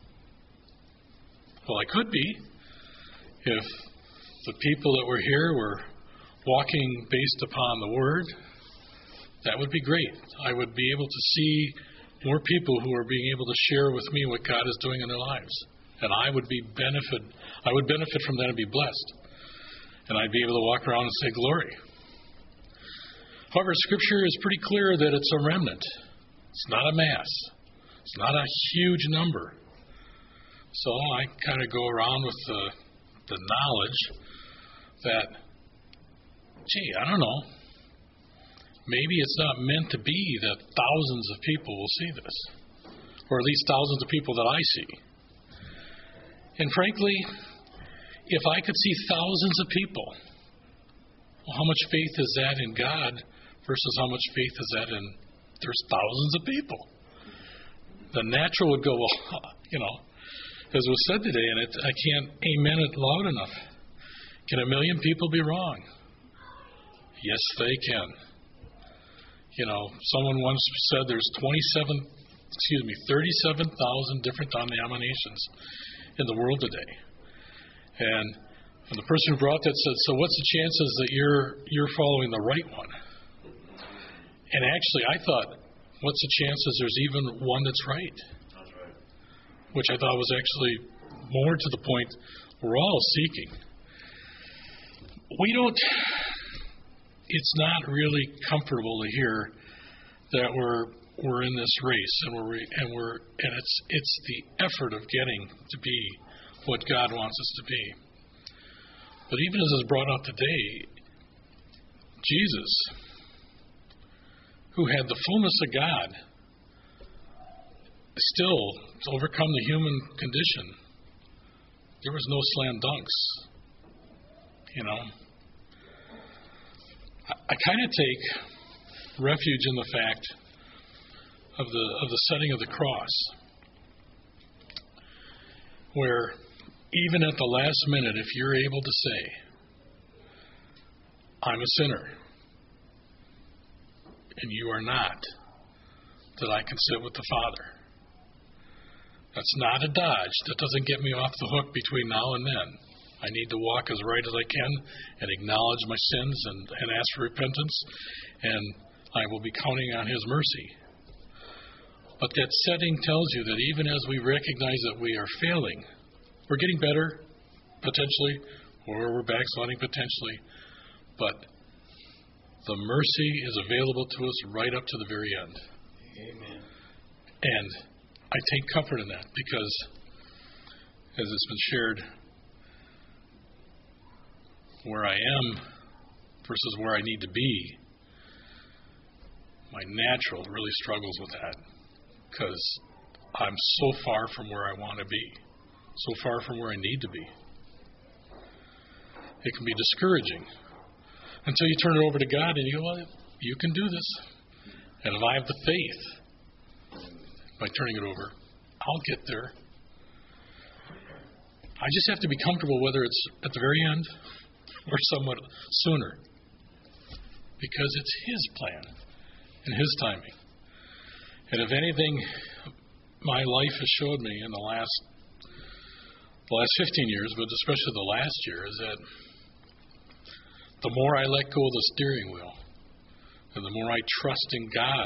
Well, I could be if the people that were here were walking based upon the Word. That would be great. I would be able to see more people who are being able to share with me what God is doing in their lives. And I would benefit from that and be blessed. And I'd be able to walk around and say glory. However, Scripture is pretty clear that it's a remnant. It's not a mass. It's not a huge number. So I kind of go around with the knowledge that, I don't know, maybe it's not meant to be that thousands of people will see this, or at least thousands of people that I see. And frankly, if I could see thousands of people, well, how much faith is that in God versus how much faith is that in there's thousands of people? The natural would go, well, as was said today, and I can't amen it loud enough. Can 1 million people be wrong? Yes, they can. Someone once said there's 37,000 different denominations in the world today. And the person who brought that said, so what's the chances that you're following the right one? And actually, I thought, what's the chances there's even one that's right? That's right. Which I thought was actually more to the point we're all seeking. It's not really comfortable to hear that we're in this race and it's the effort of getting to be what God wants us to be. But even as is brought up today, Jesus, who had the fullness of God, still to overcome the human condition, there was no slam dunks. I kind of take refuge in the fact of the setting of the cross, where even at the last minute, if you're able to say, I'm a sinner, and you are not, that I can sit with the Father. That's not a dodge. That doesn't get me off the hook between now and then. I need to walk as right as I can and acknowledge my sins and ask for repentance, and I will be counting on His mercy. But that setting tells you that even as we recognize that we are failing, we're getting better, potentially, or we're backsliding, potentially, but the mercy is available to us right up to the very end. Amen. And I take comfort in that because, as it's been shared, where I am versus where I need to be, my natural really struggles with that because I'm so far from where I want to be, so far from where I need to be. It can be discouraging until you turn it over to God and you go, well, you can do this. And if I have the faith, by turning it over, I'll get there. I just have to be comfortable whether it's at the very end or somewhat sooner, because it's His plan and His timing. And if anything, my life has showed me in the last 15 years, but especially the last year, is that the more I let go of the steering wheel and the more I trust in God,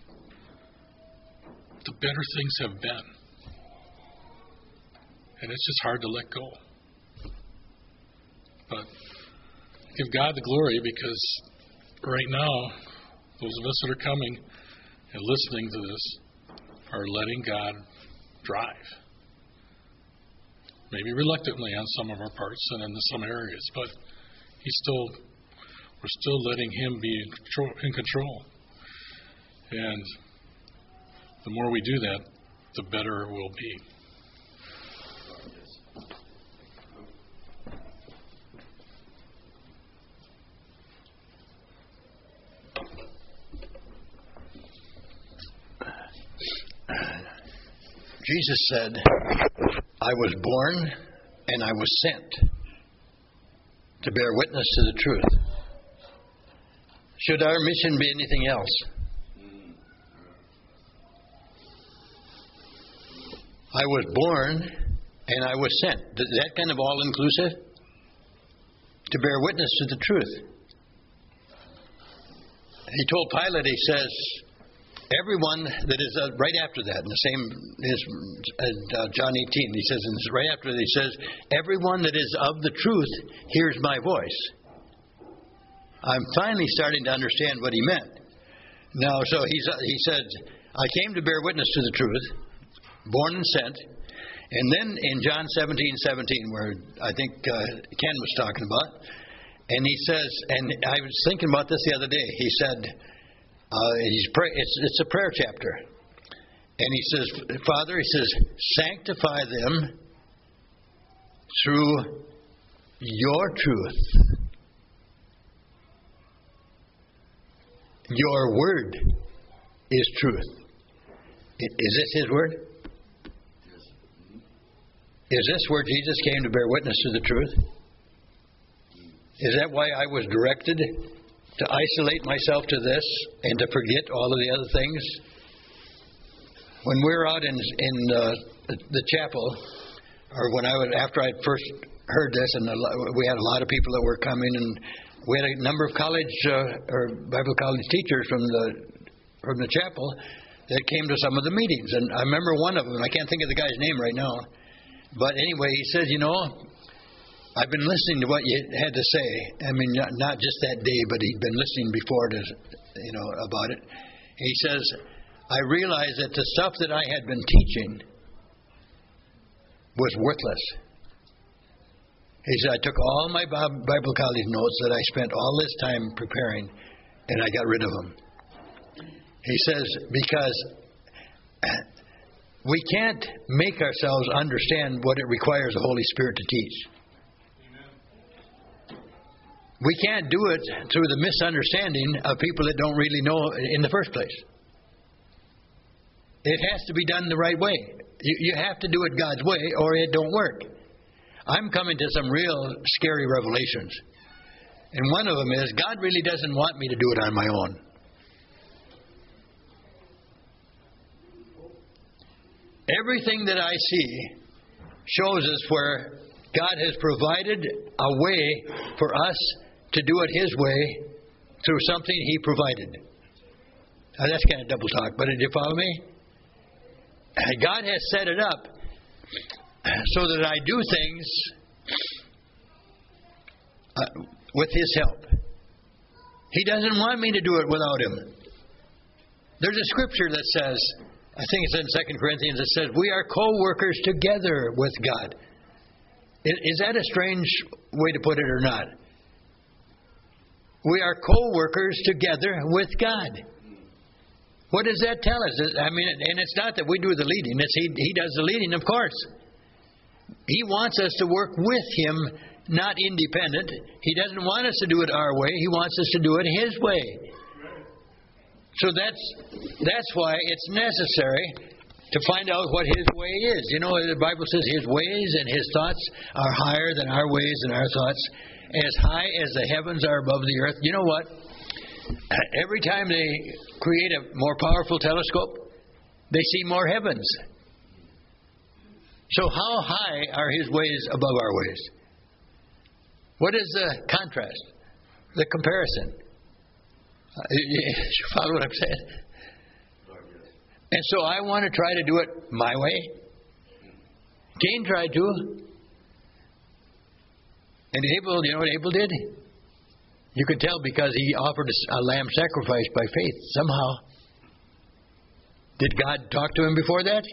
the better things have been. And it's just hard to let go. But give God the glory, because right now, those of us that are coming and listening to this are letting God drive. Maybe reluctantly on some of our parts and in some areas, but we're still letting Him be in control. And the more we do that, the better it will be. Jesus said, I was born and I was sent to bear witness to the truth. Should our mission be anything else? I was born and I was sent. Is that kind of all-inclusive? To bear witness to the truth. He told Pilate, he says, everyone that is right after that, in the same is John 18, he says, and right after that, he says, everyone that is of the truth hears my voice. I'm finally starting to understand what he meant. Now, so he said, I came to bear witness to the truth, born and sent. And then in John 17:17, where I think Ken was talking about, and he says, and I was thinking about this the other day, he said, it's a prayer chapter. And he says, Father, he says, sanctify them through your truth. Your word is truth. Is this His word? Is this where Jesus came to bear witness to the truth? Is that why I was directed to isolate myself to this and to forget all of the other things? When we were out in the chapel or when after I first heard this, and we had a lot of people that were coming, and we had a number of college or Bible college teachers from the chapel that came to some of the meetings. And I remember one of them. I can't think of the guy's name right now, but anyway, he says, I've been listening to what you had to say. I mean, not just that day, but he'd been listening before to, about it. He says, I realized that the stuff that I had been teaching was worthless. He said, I took all my Bible college notes that I spent all this time preparing, and I got rid of them. He says, because we can't make ourselves understand what it requires the Holy Spirit to teach. We can't do it through the misunderstanding of people that don't really know in the first place. It has to be done the right way. You have to do it God's way, or it don't work. I'm coming to some real scary revelations. And one of them is, God really doesn't want me to do it on my own. Everything that I see shows us where God has provided a way for us to do it His way through something He provided. Now, that's kind of double talk, but did you follow me? God has set it up so that I do things with His help. He doesn't want me to do it without Him. There's a scripture that says, I think it's in 2 Corinthians, it says, we are co-workers together with God. Is that a strange way to put it or not? We are co-workers together with God. What does that tell us? I mean, and it's not that we do the leading. It's He does the leading, of course. He wants us to work with Him, not independent. He doesn't want us to do it our way. He wants us to do it His way. So that's why it's necessary to find out what His way is. The Bible says His ways and His thoughts are higher than our ways and our thoughts. As high as the heavens are above the earth. You know what? Every time they create a more powerful telescope, they see more heavens. So how high are His ways above our ways? What is the contrast? The comparison? You follow what I'm saying? And so I want to try to do it my way. Cain tried to. And Abel, you know what Abel did? You could tell because he offered a lamb sacrifice by faith somehow. Did God talk to him before that?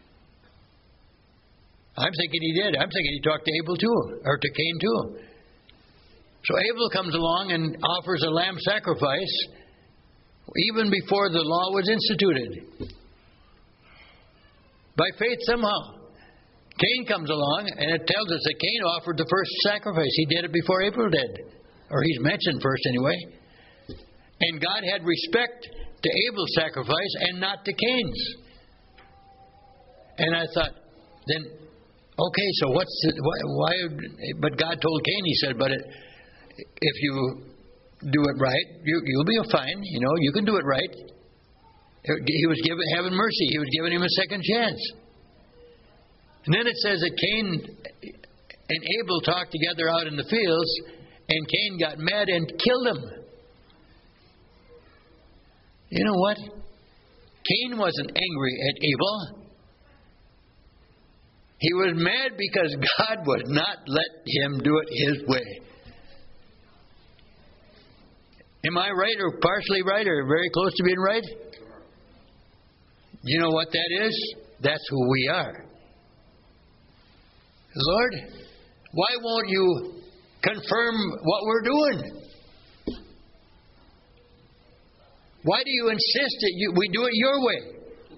I'm thinking He did. I'm thinking He talked to Abel too, or to Cain too. So Abel comes along and offers a lamb sacrifice even before the law was instituted. By faith somehow. Cain comes along, and it tells us that Cain offered the first sacrifice. He did it before Abel did. Or he's mentioned first anyway. And God had respect to Abel's sacrifice and not to Cain's. And I thought, then, okay, so why? But God told Cain, He said, but if you do it right, you'll be fine. You can do it right. He was having mercy. He was giving him a second chance. And then it says that Cain and Abel talked together out in the fields, and Cain got mad and killed him. You know what? Cain wasn't angry at Abel. He was mad because God would not let him do it His way. Am I right or partially right or very close to being right? You know what that is? That's who we are. Lord, why won't You confirm what we're doing? Why do You insist that we do it Your way?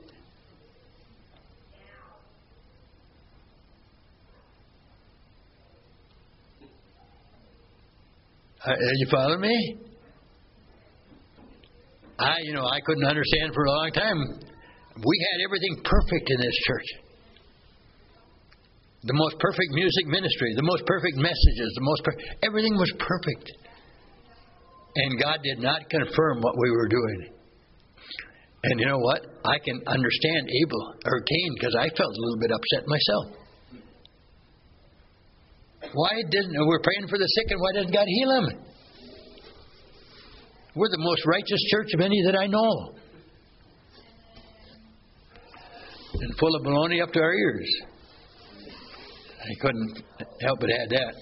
You follow me? I couldn't understand for a long time. We had everything perfect in this church. The most perfect music ministry, the most perfect messages, everything was perfect. And God did not confirm what we were doing. And you know what? I can understand Abel or Cain because I felt a little bit upset myself. we're praying for the sick, and why doesn't God heal them? We're the most righteous church of any that I know. And full of baloney up to our ears. I couldn't help but add that.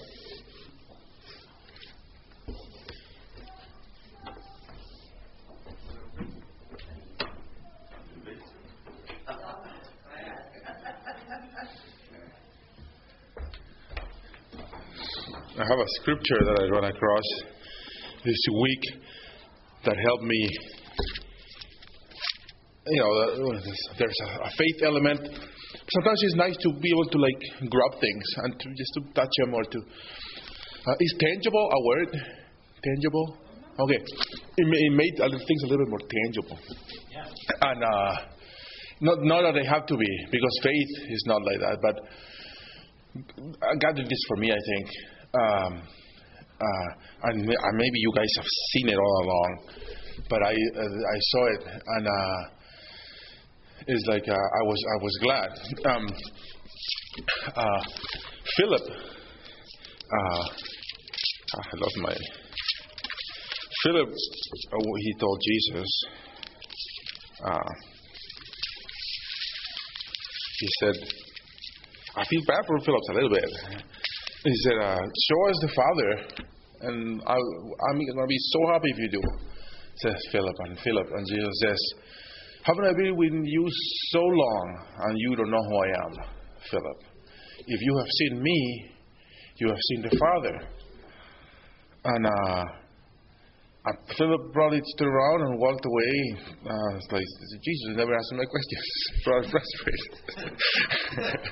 I have a scripture that I ran across this week that helped me. There's a faith element. Sometimes it's nice to be able to grab things and to just to touch them or to. Is tangible a word? Tangible? Okay. It made other things a little bit more tangible. Yeah. And not that they have to be, because faith is not like that. But God did this for me, I think. And maybe you guys have seen it all along, but I saw it, and it's like I was glad. Philip, I lost my. Philip, he told Jesus. He said, I feel bad for Philip a little bit. He said, show us the Father, and I'm going to be so happy if you do. Says Philip, and Jesus says, haven't I been with you so long, and you don't know who I am, Philip? If you have seen me, you have seen the Father. And Philip probably stood around and walked away. It's like, Jesus never answered my questions. Probably frustrated.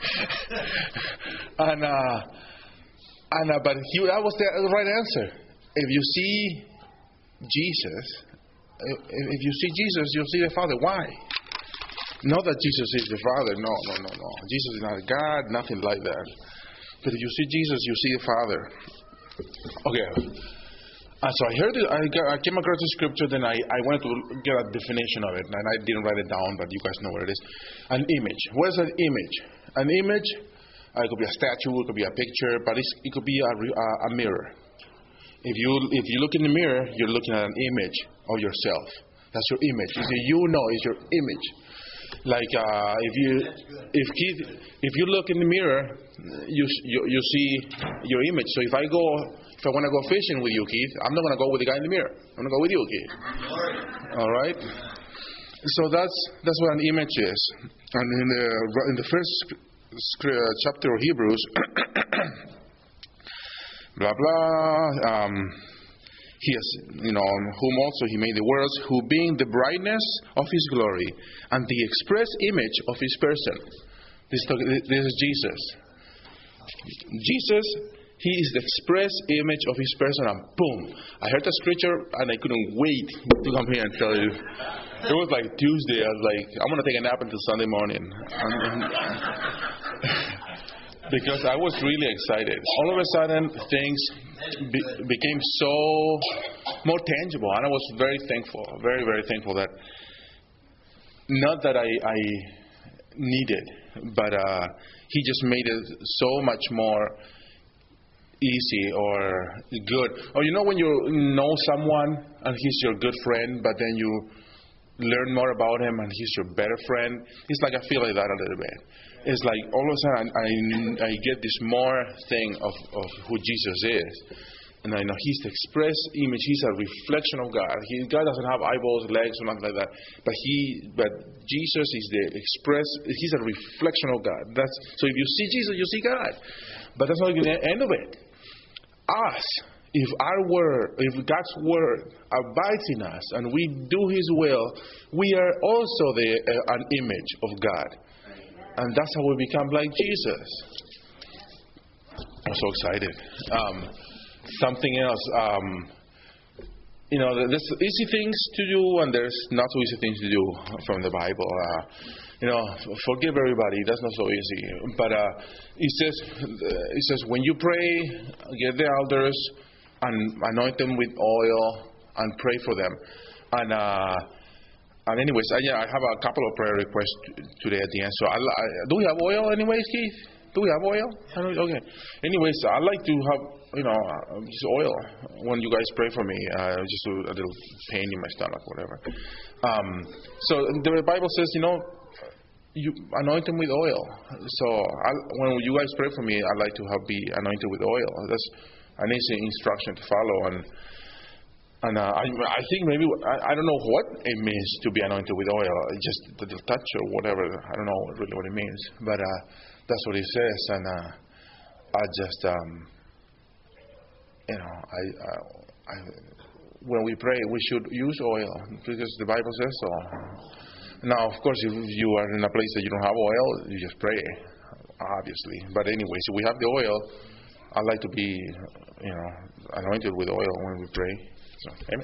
But that was the right answer. If you see Jesus, you'll see the Father. Why? Not that Jesus is the Father. No. Jesus is not God, nothing like that. But if you see Jesus, you see the Father. Okay. So I came across the scripture, then I wanted to get a definition of it, and I didn't write it down, but you guys know what it is. An image. What is an image? An image, it could be a statue, it could be a picture, but it could be a mirror. If you look in the mirror, you're looking at an image of yourself. That's your image. You see, it's your image. Like if you look in the mirror, you see your image. So if I want to go fishing with you, Keith, I'm not going to go with the guy in the mirror. I'm going to go with you, Keith. All right. So that's what an image is. And in the first chapter of Hebrews, blah blah. He has, whom also he made the worlds, who being the brightness of his glory and the express image of his person. This is Jesus. Jesus, he is the express image of his person, and boom! I heard the scripture, and I couldn't wait to come here and tell you. It was like Tuesday. I was like, I'm going to take a nap until Sunday morning. Because I was really excited. All of a sudden, things became so more tangible, and I was very thankful, very, very thankful that not that I needed, but he just made it so much more easy or good. Or when you know someone and he's your good friend, but then you learn more about him and he's your better friend. It's like I feel like that a little bit. It's like all of a sudden I get this more thing of who Jesus is. And I know he's the express image. He's a reflection of God. God doesn't have eyeballs, legs, or nothing like that. But Jesus is the express. He's a reflection of God. So if you see Jesus, you see God. But that's not the end of it. Us, if God's word abides in us and we do His will, we are also an image of God. And that's how we become like Jesus. I'm so excited. Something else. There's easy things to do and there's not so easy things to do from the Bible. Forgive everybody. That's not so easy. But it says when you pray, get the elders and anoint them with oil and pray for them. And anyways, I have a couple of prayer requests today at the end. So do we have oil anyways, Keith? Do we have oil? I don't, okay. Anyways, I like to have, just oil when you guys pray for me. Just a little pain in my stomach, whatever. So the Bible says, you anoint them with oil. So when you guys pray for me, I like to be anointed with oil. That's an easy instruction to follow. And I think maybe, I don't know what it means to be anointed with oil, just the touch or whatever. I don't know really what it means, but that's what it says. And I just, when we pray, we should use oil because the Bible says so. Now, of course, if you are in a place that you don't have oil, you just pray, obviously. But anyway, so we have the oil. I like to be, anointed with oil when we pray. So, amen.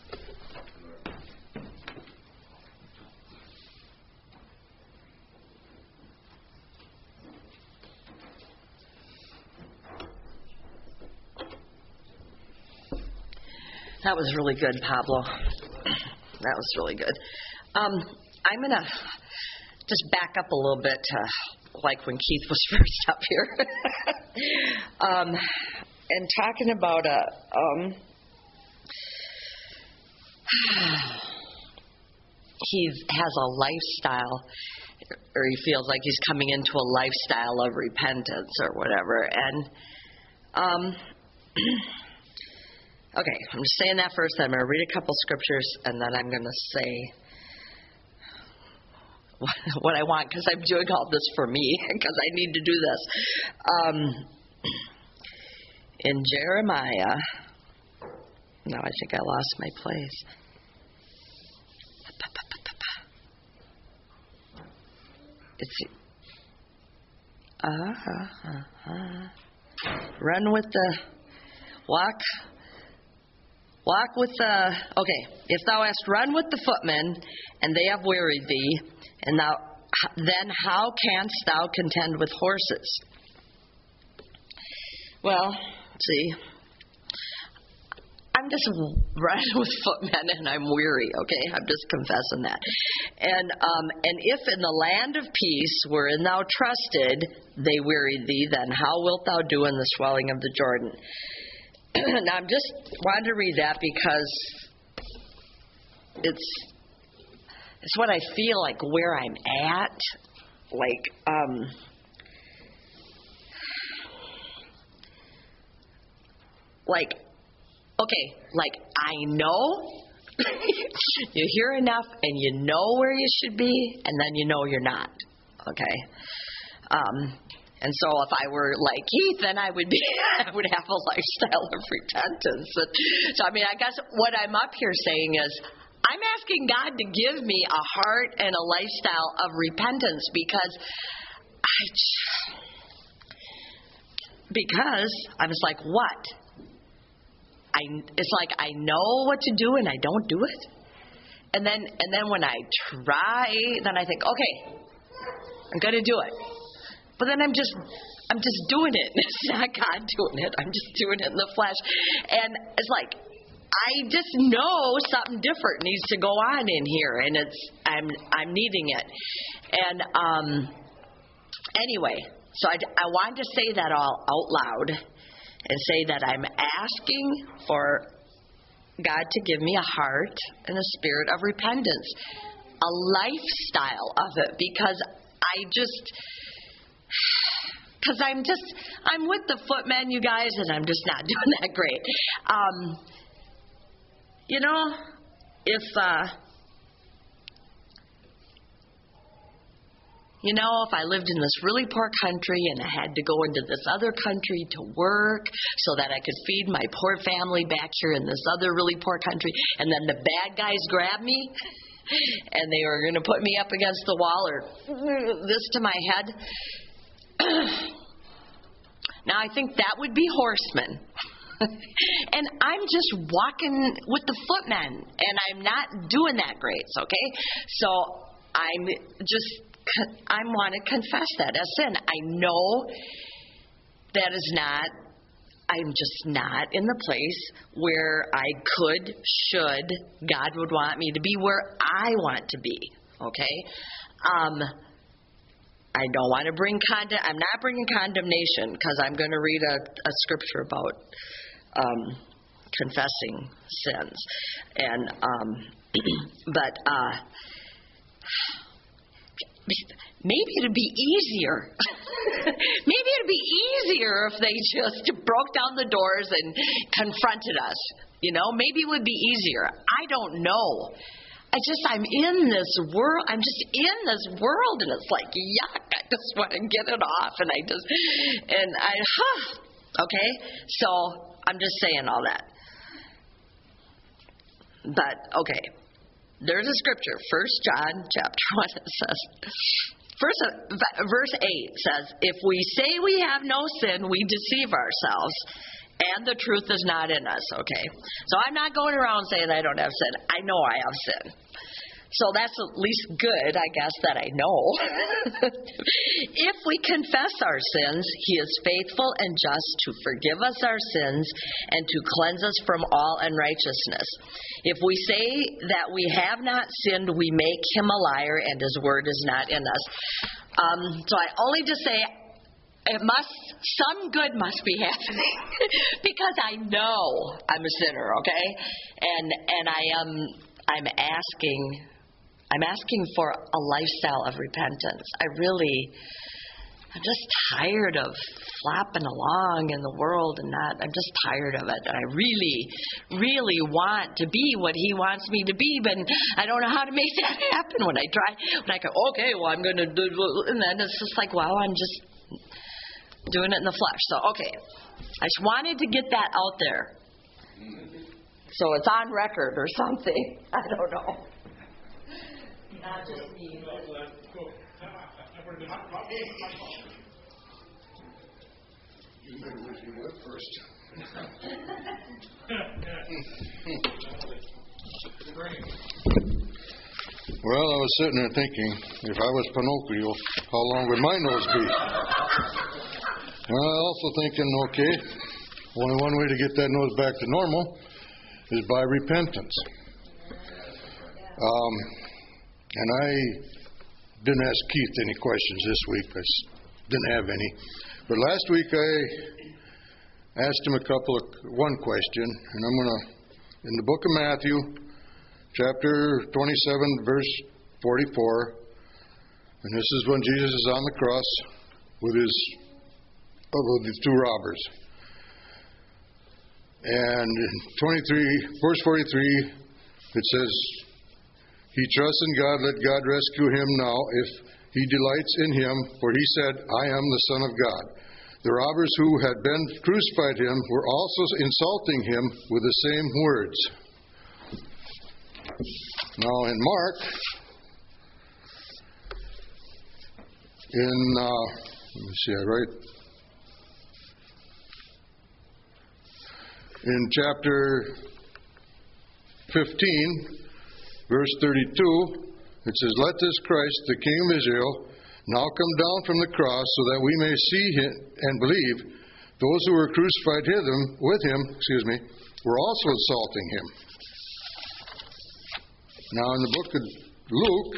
That was really good, Pablo. That was really good. I'm going to just back up a little bit, like when Keith was first up here. And talking about he has a lifestyle, or he feels like he's coming into a lifestyle of repentance or whatever. And okay, I'm just saying that first. I'm going to read a couple scriptures, and then I'm going to say what I want, because I'm doing all this for me, because I need to do this. In Jeremiah, now I think I lost my place. It's run with the walk with the, okay, if thou hast run with the footmen, and they have wearied thee, and then how canst thou contend with horses? Well, see, I'm just running with footmen and I'm weary, okay? I'm just confessing that. And if in the land of peace wherein thou trusted they wearied thee, then how wilt thou do in the swelling of the Jordan? Now, I'm just wanting to read that because it's what I feel like where I'm at. I know you hear enough and you know where you should be, and then you know you're not. Okay. And so if I were like Keith, then I would have a lifestyle of repentance. So, I guess what I'm up here saying is I'm asking God to give me a heart and a lifestyle of repentance because I was like, what? It's like I know what to do and I don't do it. And then when I try, then I think, okay, I'm going to do it. But then I'm just doing it. It's not God doing it. I'm just doing it in the flesh. And it's like I just know something different needs to go on in here, and I'm needing it. And anyway, so I wanted to say that all out loud and say that I'm asking for God to give me a heart and a spirit of repentance, a lifestyle of it, because I'm with the footmen, you guys, and I'm just not doing that great. If I lived in this really poor country and I had to go into this other country to work so that I could feed my poor family back here in this other really poor country, and then the bad guys grabbed me and they were going to put me up against the wall or this to my head. Now, I think that would be horsemen. And I'm just walking with the footmen, and I'm not doing that great, okay? So I want to confess that as sin. I know that is not, I'm just not in the place where I God would want me to be where I want to be, okay? I don't want to bring I'm not bringing condemnation, because I'm going to read a scripture about confessing sins, and but maybe it'd be easier. Maybe it'd be easier if they just broke down the doors and confronted us. Maybe it would be easier. I don't know. I'm in this world. I'm just in this world, and it's like, yuck. I just want to get it off, okay. So I'm just saying all that. But okay, there's a scripture, 1 John chapter 1. It says, verse 8 says, "If we say we have no sin, we deceive ourselves, and the truth is not in us." Okay, so I'm not going around saying I don't have sin. I know I have sin. So that's at least good, I guess, that I know. If we confess our sins, He is faithful and just to forgive us our sins and to cleanse us from all unrighteousness. If we say that we have not sinned, we make Him a liar, and His word is not in us. So I only just say, some good must be happening because I know I'm a sinner, okay? And I'm asking for a lifestyle of repentance. I'm just tired of flopping along in the world I'm just tired of it. And I really, really want to be what He wants me to be, but I don't know how to make that happen when I go, okay, well, I'm going to do, and then it's just like, well, I'm just doing it in the flesh. So, okay. I just wanted to get that out there. So it's on record or something. I don't know. Not just me. You went first. Well, I was sitting there thinking, if I was Pinocchio, how long would my nose be? Well, also thinking, okay, only one way to get that nose back to normal is by repentance. And I didn't ask Keith any questions this week. I didn't have any. But last week I asked him one question, and I'm going to, in the book of Matthew, chapter 27, verse 44, and this is when Jesus is on the cross with the two robbers. And in verse 43, it says, "He trusts in God, let God rescue him now, if he delights in him, for he said, I am the Son of God." The robbers who had been crucified him were also insulting him with the same words. Now in Mark, let me see, I write, in chapter 15, verse 32, it says, "Let this Christ, the King of Israel, now come down from the cross, so that we may see him and believe. Those who were crucified with him, were also insulting him." Now in the book of Luke,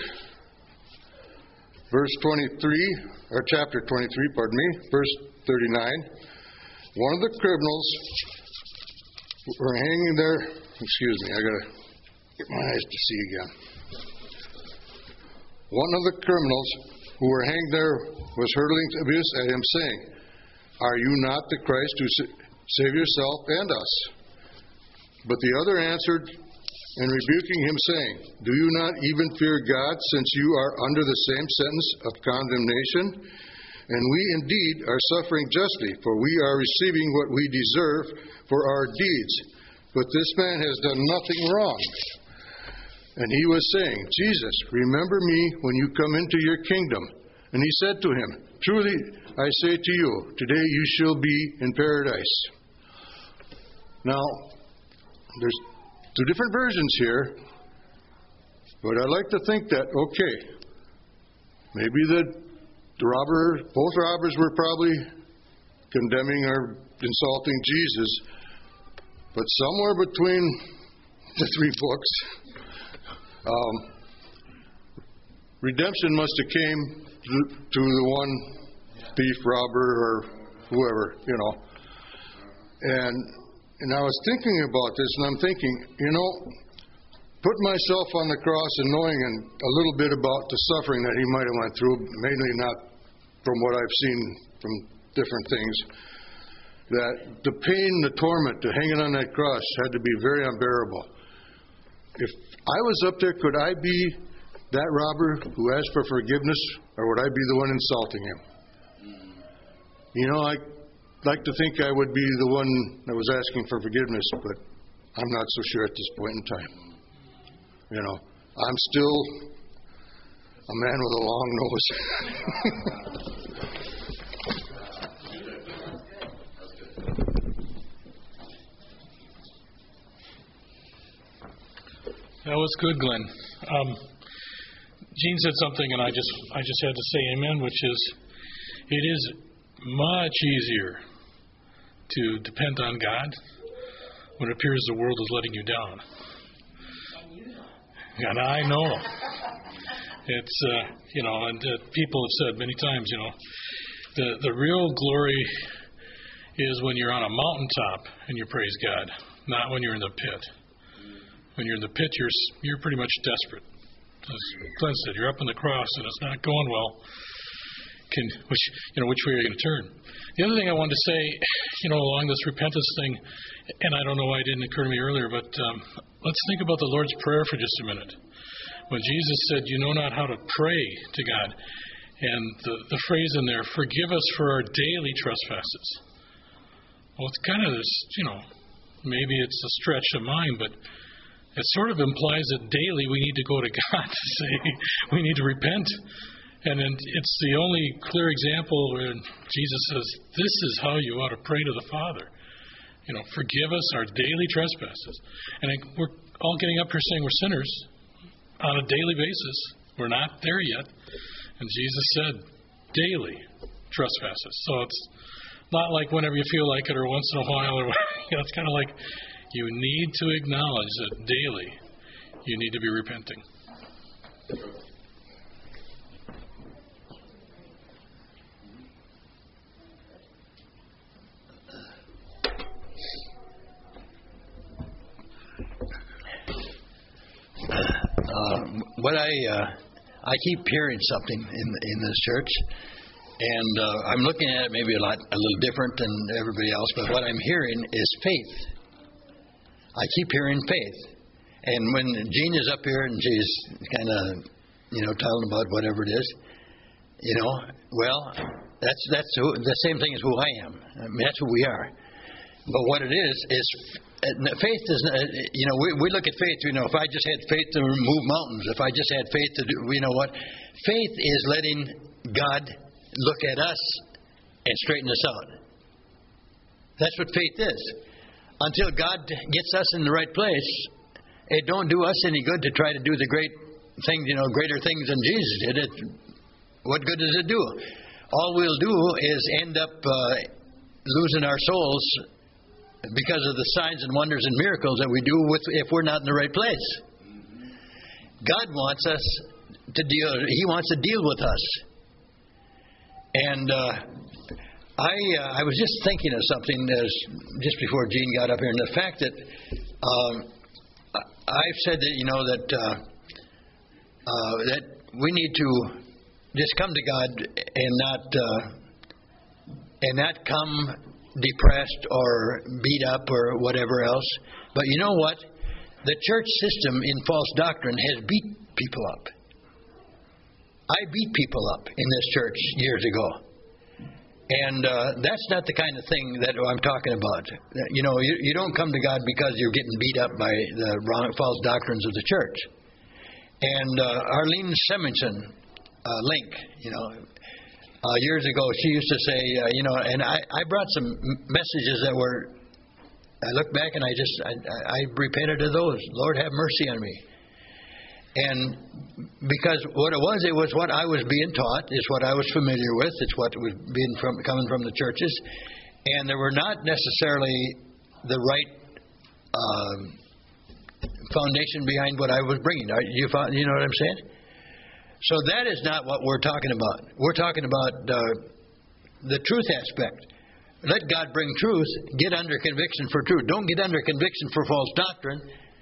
chapter 23, verse 39, one of the criminals were hanging there. I gotta get my eyes to see again. One of the criminals who were hanged there was hurling abuse at him, saying, "Are you not the Christ? Who save yourself and us?" But the other answered, and rebuking him, saying, "Do you not even fear God, since you are under the same sentence of condemnation? And we indeed are suffering justly, for we are receiving what we deserve for our deeds. But this man has done nothing wrong." And he was saying, "Jesus, remember me when you come into your kingdom." And he said to him, "Truly I say to you, today you shall be in paradise." Now, there's two different versions here, but I like to think that, okay, maybe both robbers were probably condemning or insulting Jesus, but somewhere between the three books, redemption must have came to the one thief, robber, or whoever, And I was thinking about this, and I'm thinking, put myself on the cross and knowing a little bit about the suffering that he might have went through, mainly not from what I've seen from different things, that the pain, the torment, the hanging on that cross had to be very unbearable. If I was up there, could I be that robber who asked for forgiveness, or would I be the one insulting him? I'd like to think I would be the one that was asking for forgiveness, but I'm not so sure at this point in time. I'm still a man with a long nose. That was good, Glenn. Gene said something, and I just had to say amen, which is, it is much easier to depend on God when it appears the world is letting you down. And I know. It's, and people have said many times, the real glory is when you're on a mountaintop and you praise God, not when you're in the pit. When you're in the pit, you're pretty much desperate. As Glenn said, you're up on the cross and it's not going well. Which way are you going to turn? The other thing I wanted to say, along this repentance thing, and I don't know why it didn't occur to me earlier, but let's think about the Lord's Prayer for just a minute. When Jesus said, "You know not how to pray to God," and the phrase in there, "Forgive us for our daily trespasses." Well, it's kind of this, maybe it's a stretch of mine, but it sort of implies that daily we need to go to God to say we need to repent. And it's the only clear example where Jesus says, this is how you ought to pray to the Father. Forgive us our daily trespasses. And we're all getting up here saying we're sinners on a daily basis. We're not there yet. And Jesus said, daily trespasses. So it's not like whenever you feel like it or once in a while. It's kind of like you need to acknowledge that daily you need to be repenting. What I keep hearing something in this church, and I'm looking at it maybe a little different than everybody else, but what I'm hearing is faith. I keep hearing faith, and when Jean is up here and she's kind of telling about whatever it is, well, that's the same thing as who I am. I mean, that's who we are. But what it is faith is, we look at faith, if I just had faith to move mountains, if I just had faith to do, faith is letting God look at us and straighten us out. That's what faith is. Until God gets us in the right place, it don't do us any good to try to do the great things, greater things than Jesus did. What good does it do? All we'll do is end up losing our souls because of the signs and wonders and miracles that we do if we're not in the right place. God wants us to deal. He wants to deal with us. And I was just thinking of something just before Gene got up here, and the fact that I've said that that we need to just come to God and not come depressed or beat up or whatever else. But you know what? The church system in false doctrine has beat people up. I beat people up in this church years ago. And that's not the kind of thing that I'm talking about. You don't come to God because you're getting beat up by the wrong, false doctrines of the church. And Arlene Simonson, Link, years ago, she used to say, and I brought some messages that were, I look back and I repented of those. Lord, have mercy on me. And because what it was what I was being taught, is what I was familiar with, it's what was coming from the churches, and there were not necessarily the right foundation behind what I was bringing. You know what I'm saying? So that is not what we're talking about. We're talking about the truth aspect. Let God bring truth. Get under conviction for truth. Don't get under conviction for false doctrine.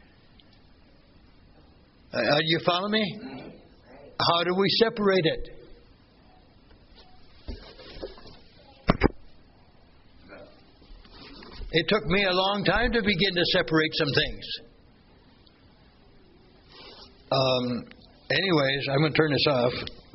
You follow me? How do we separate it? It took me a long time to begin to separate some things. Anyways, I'm going to turn this off.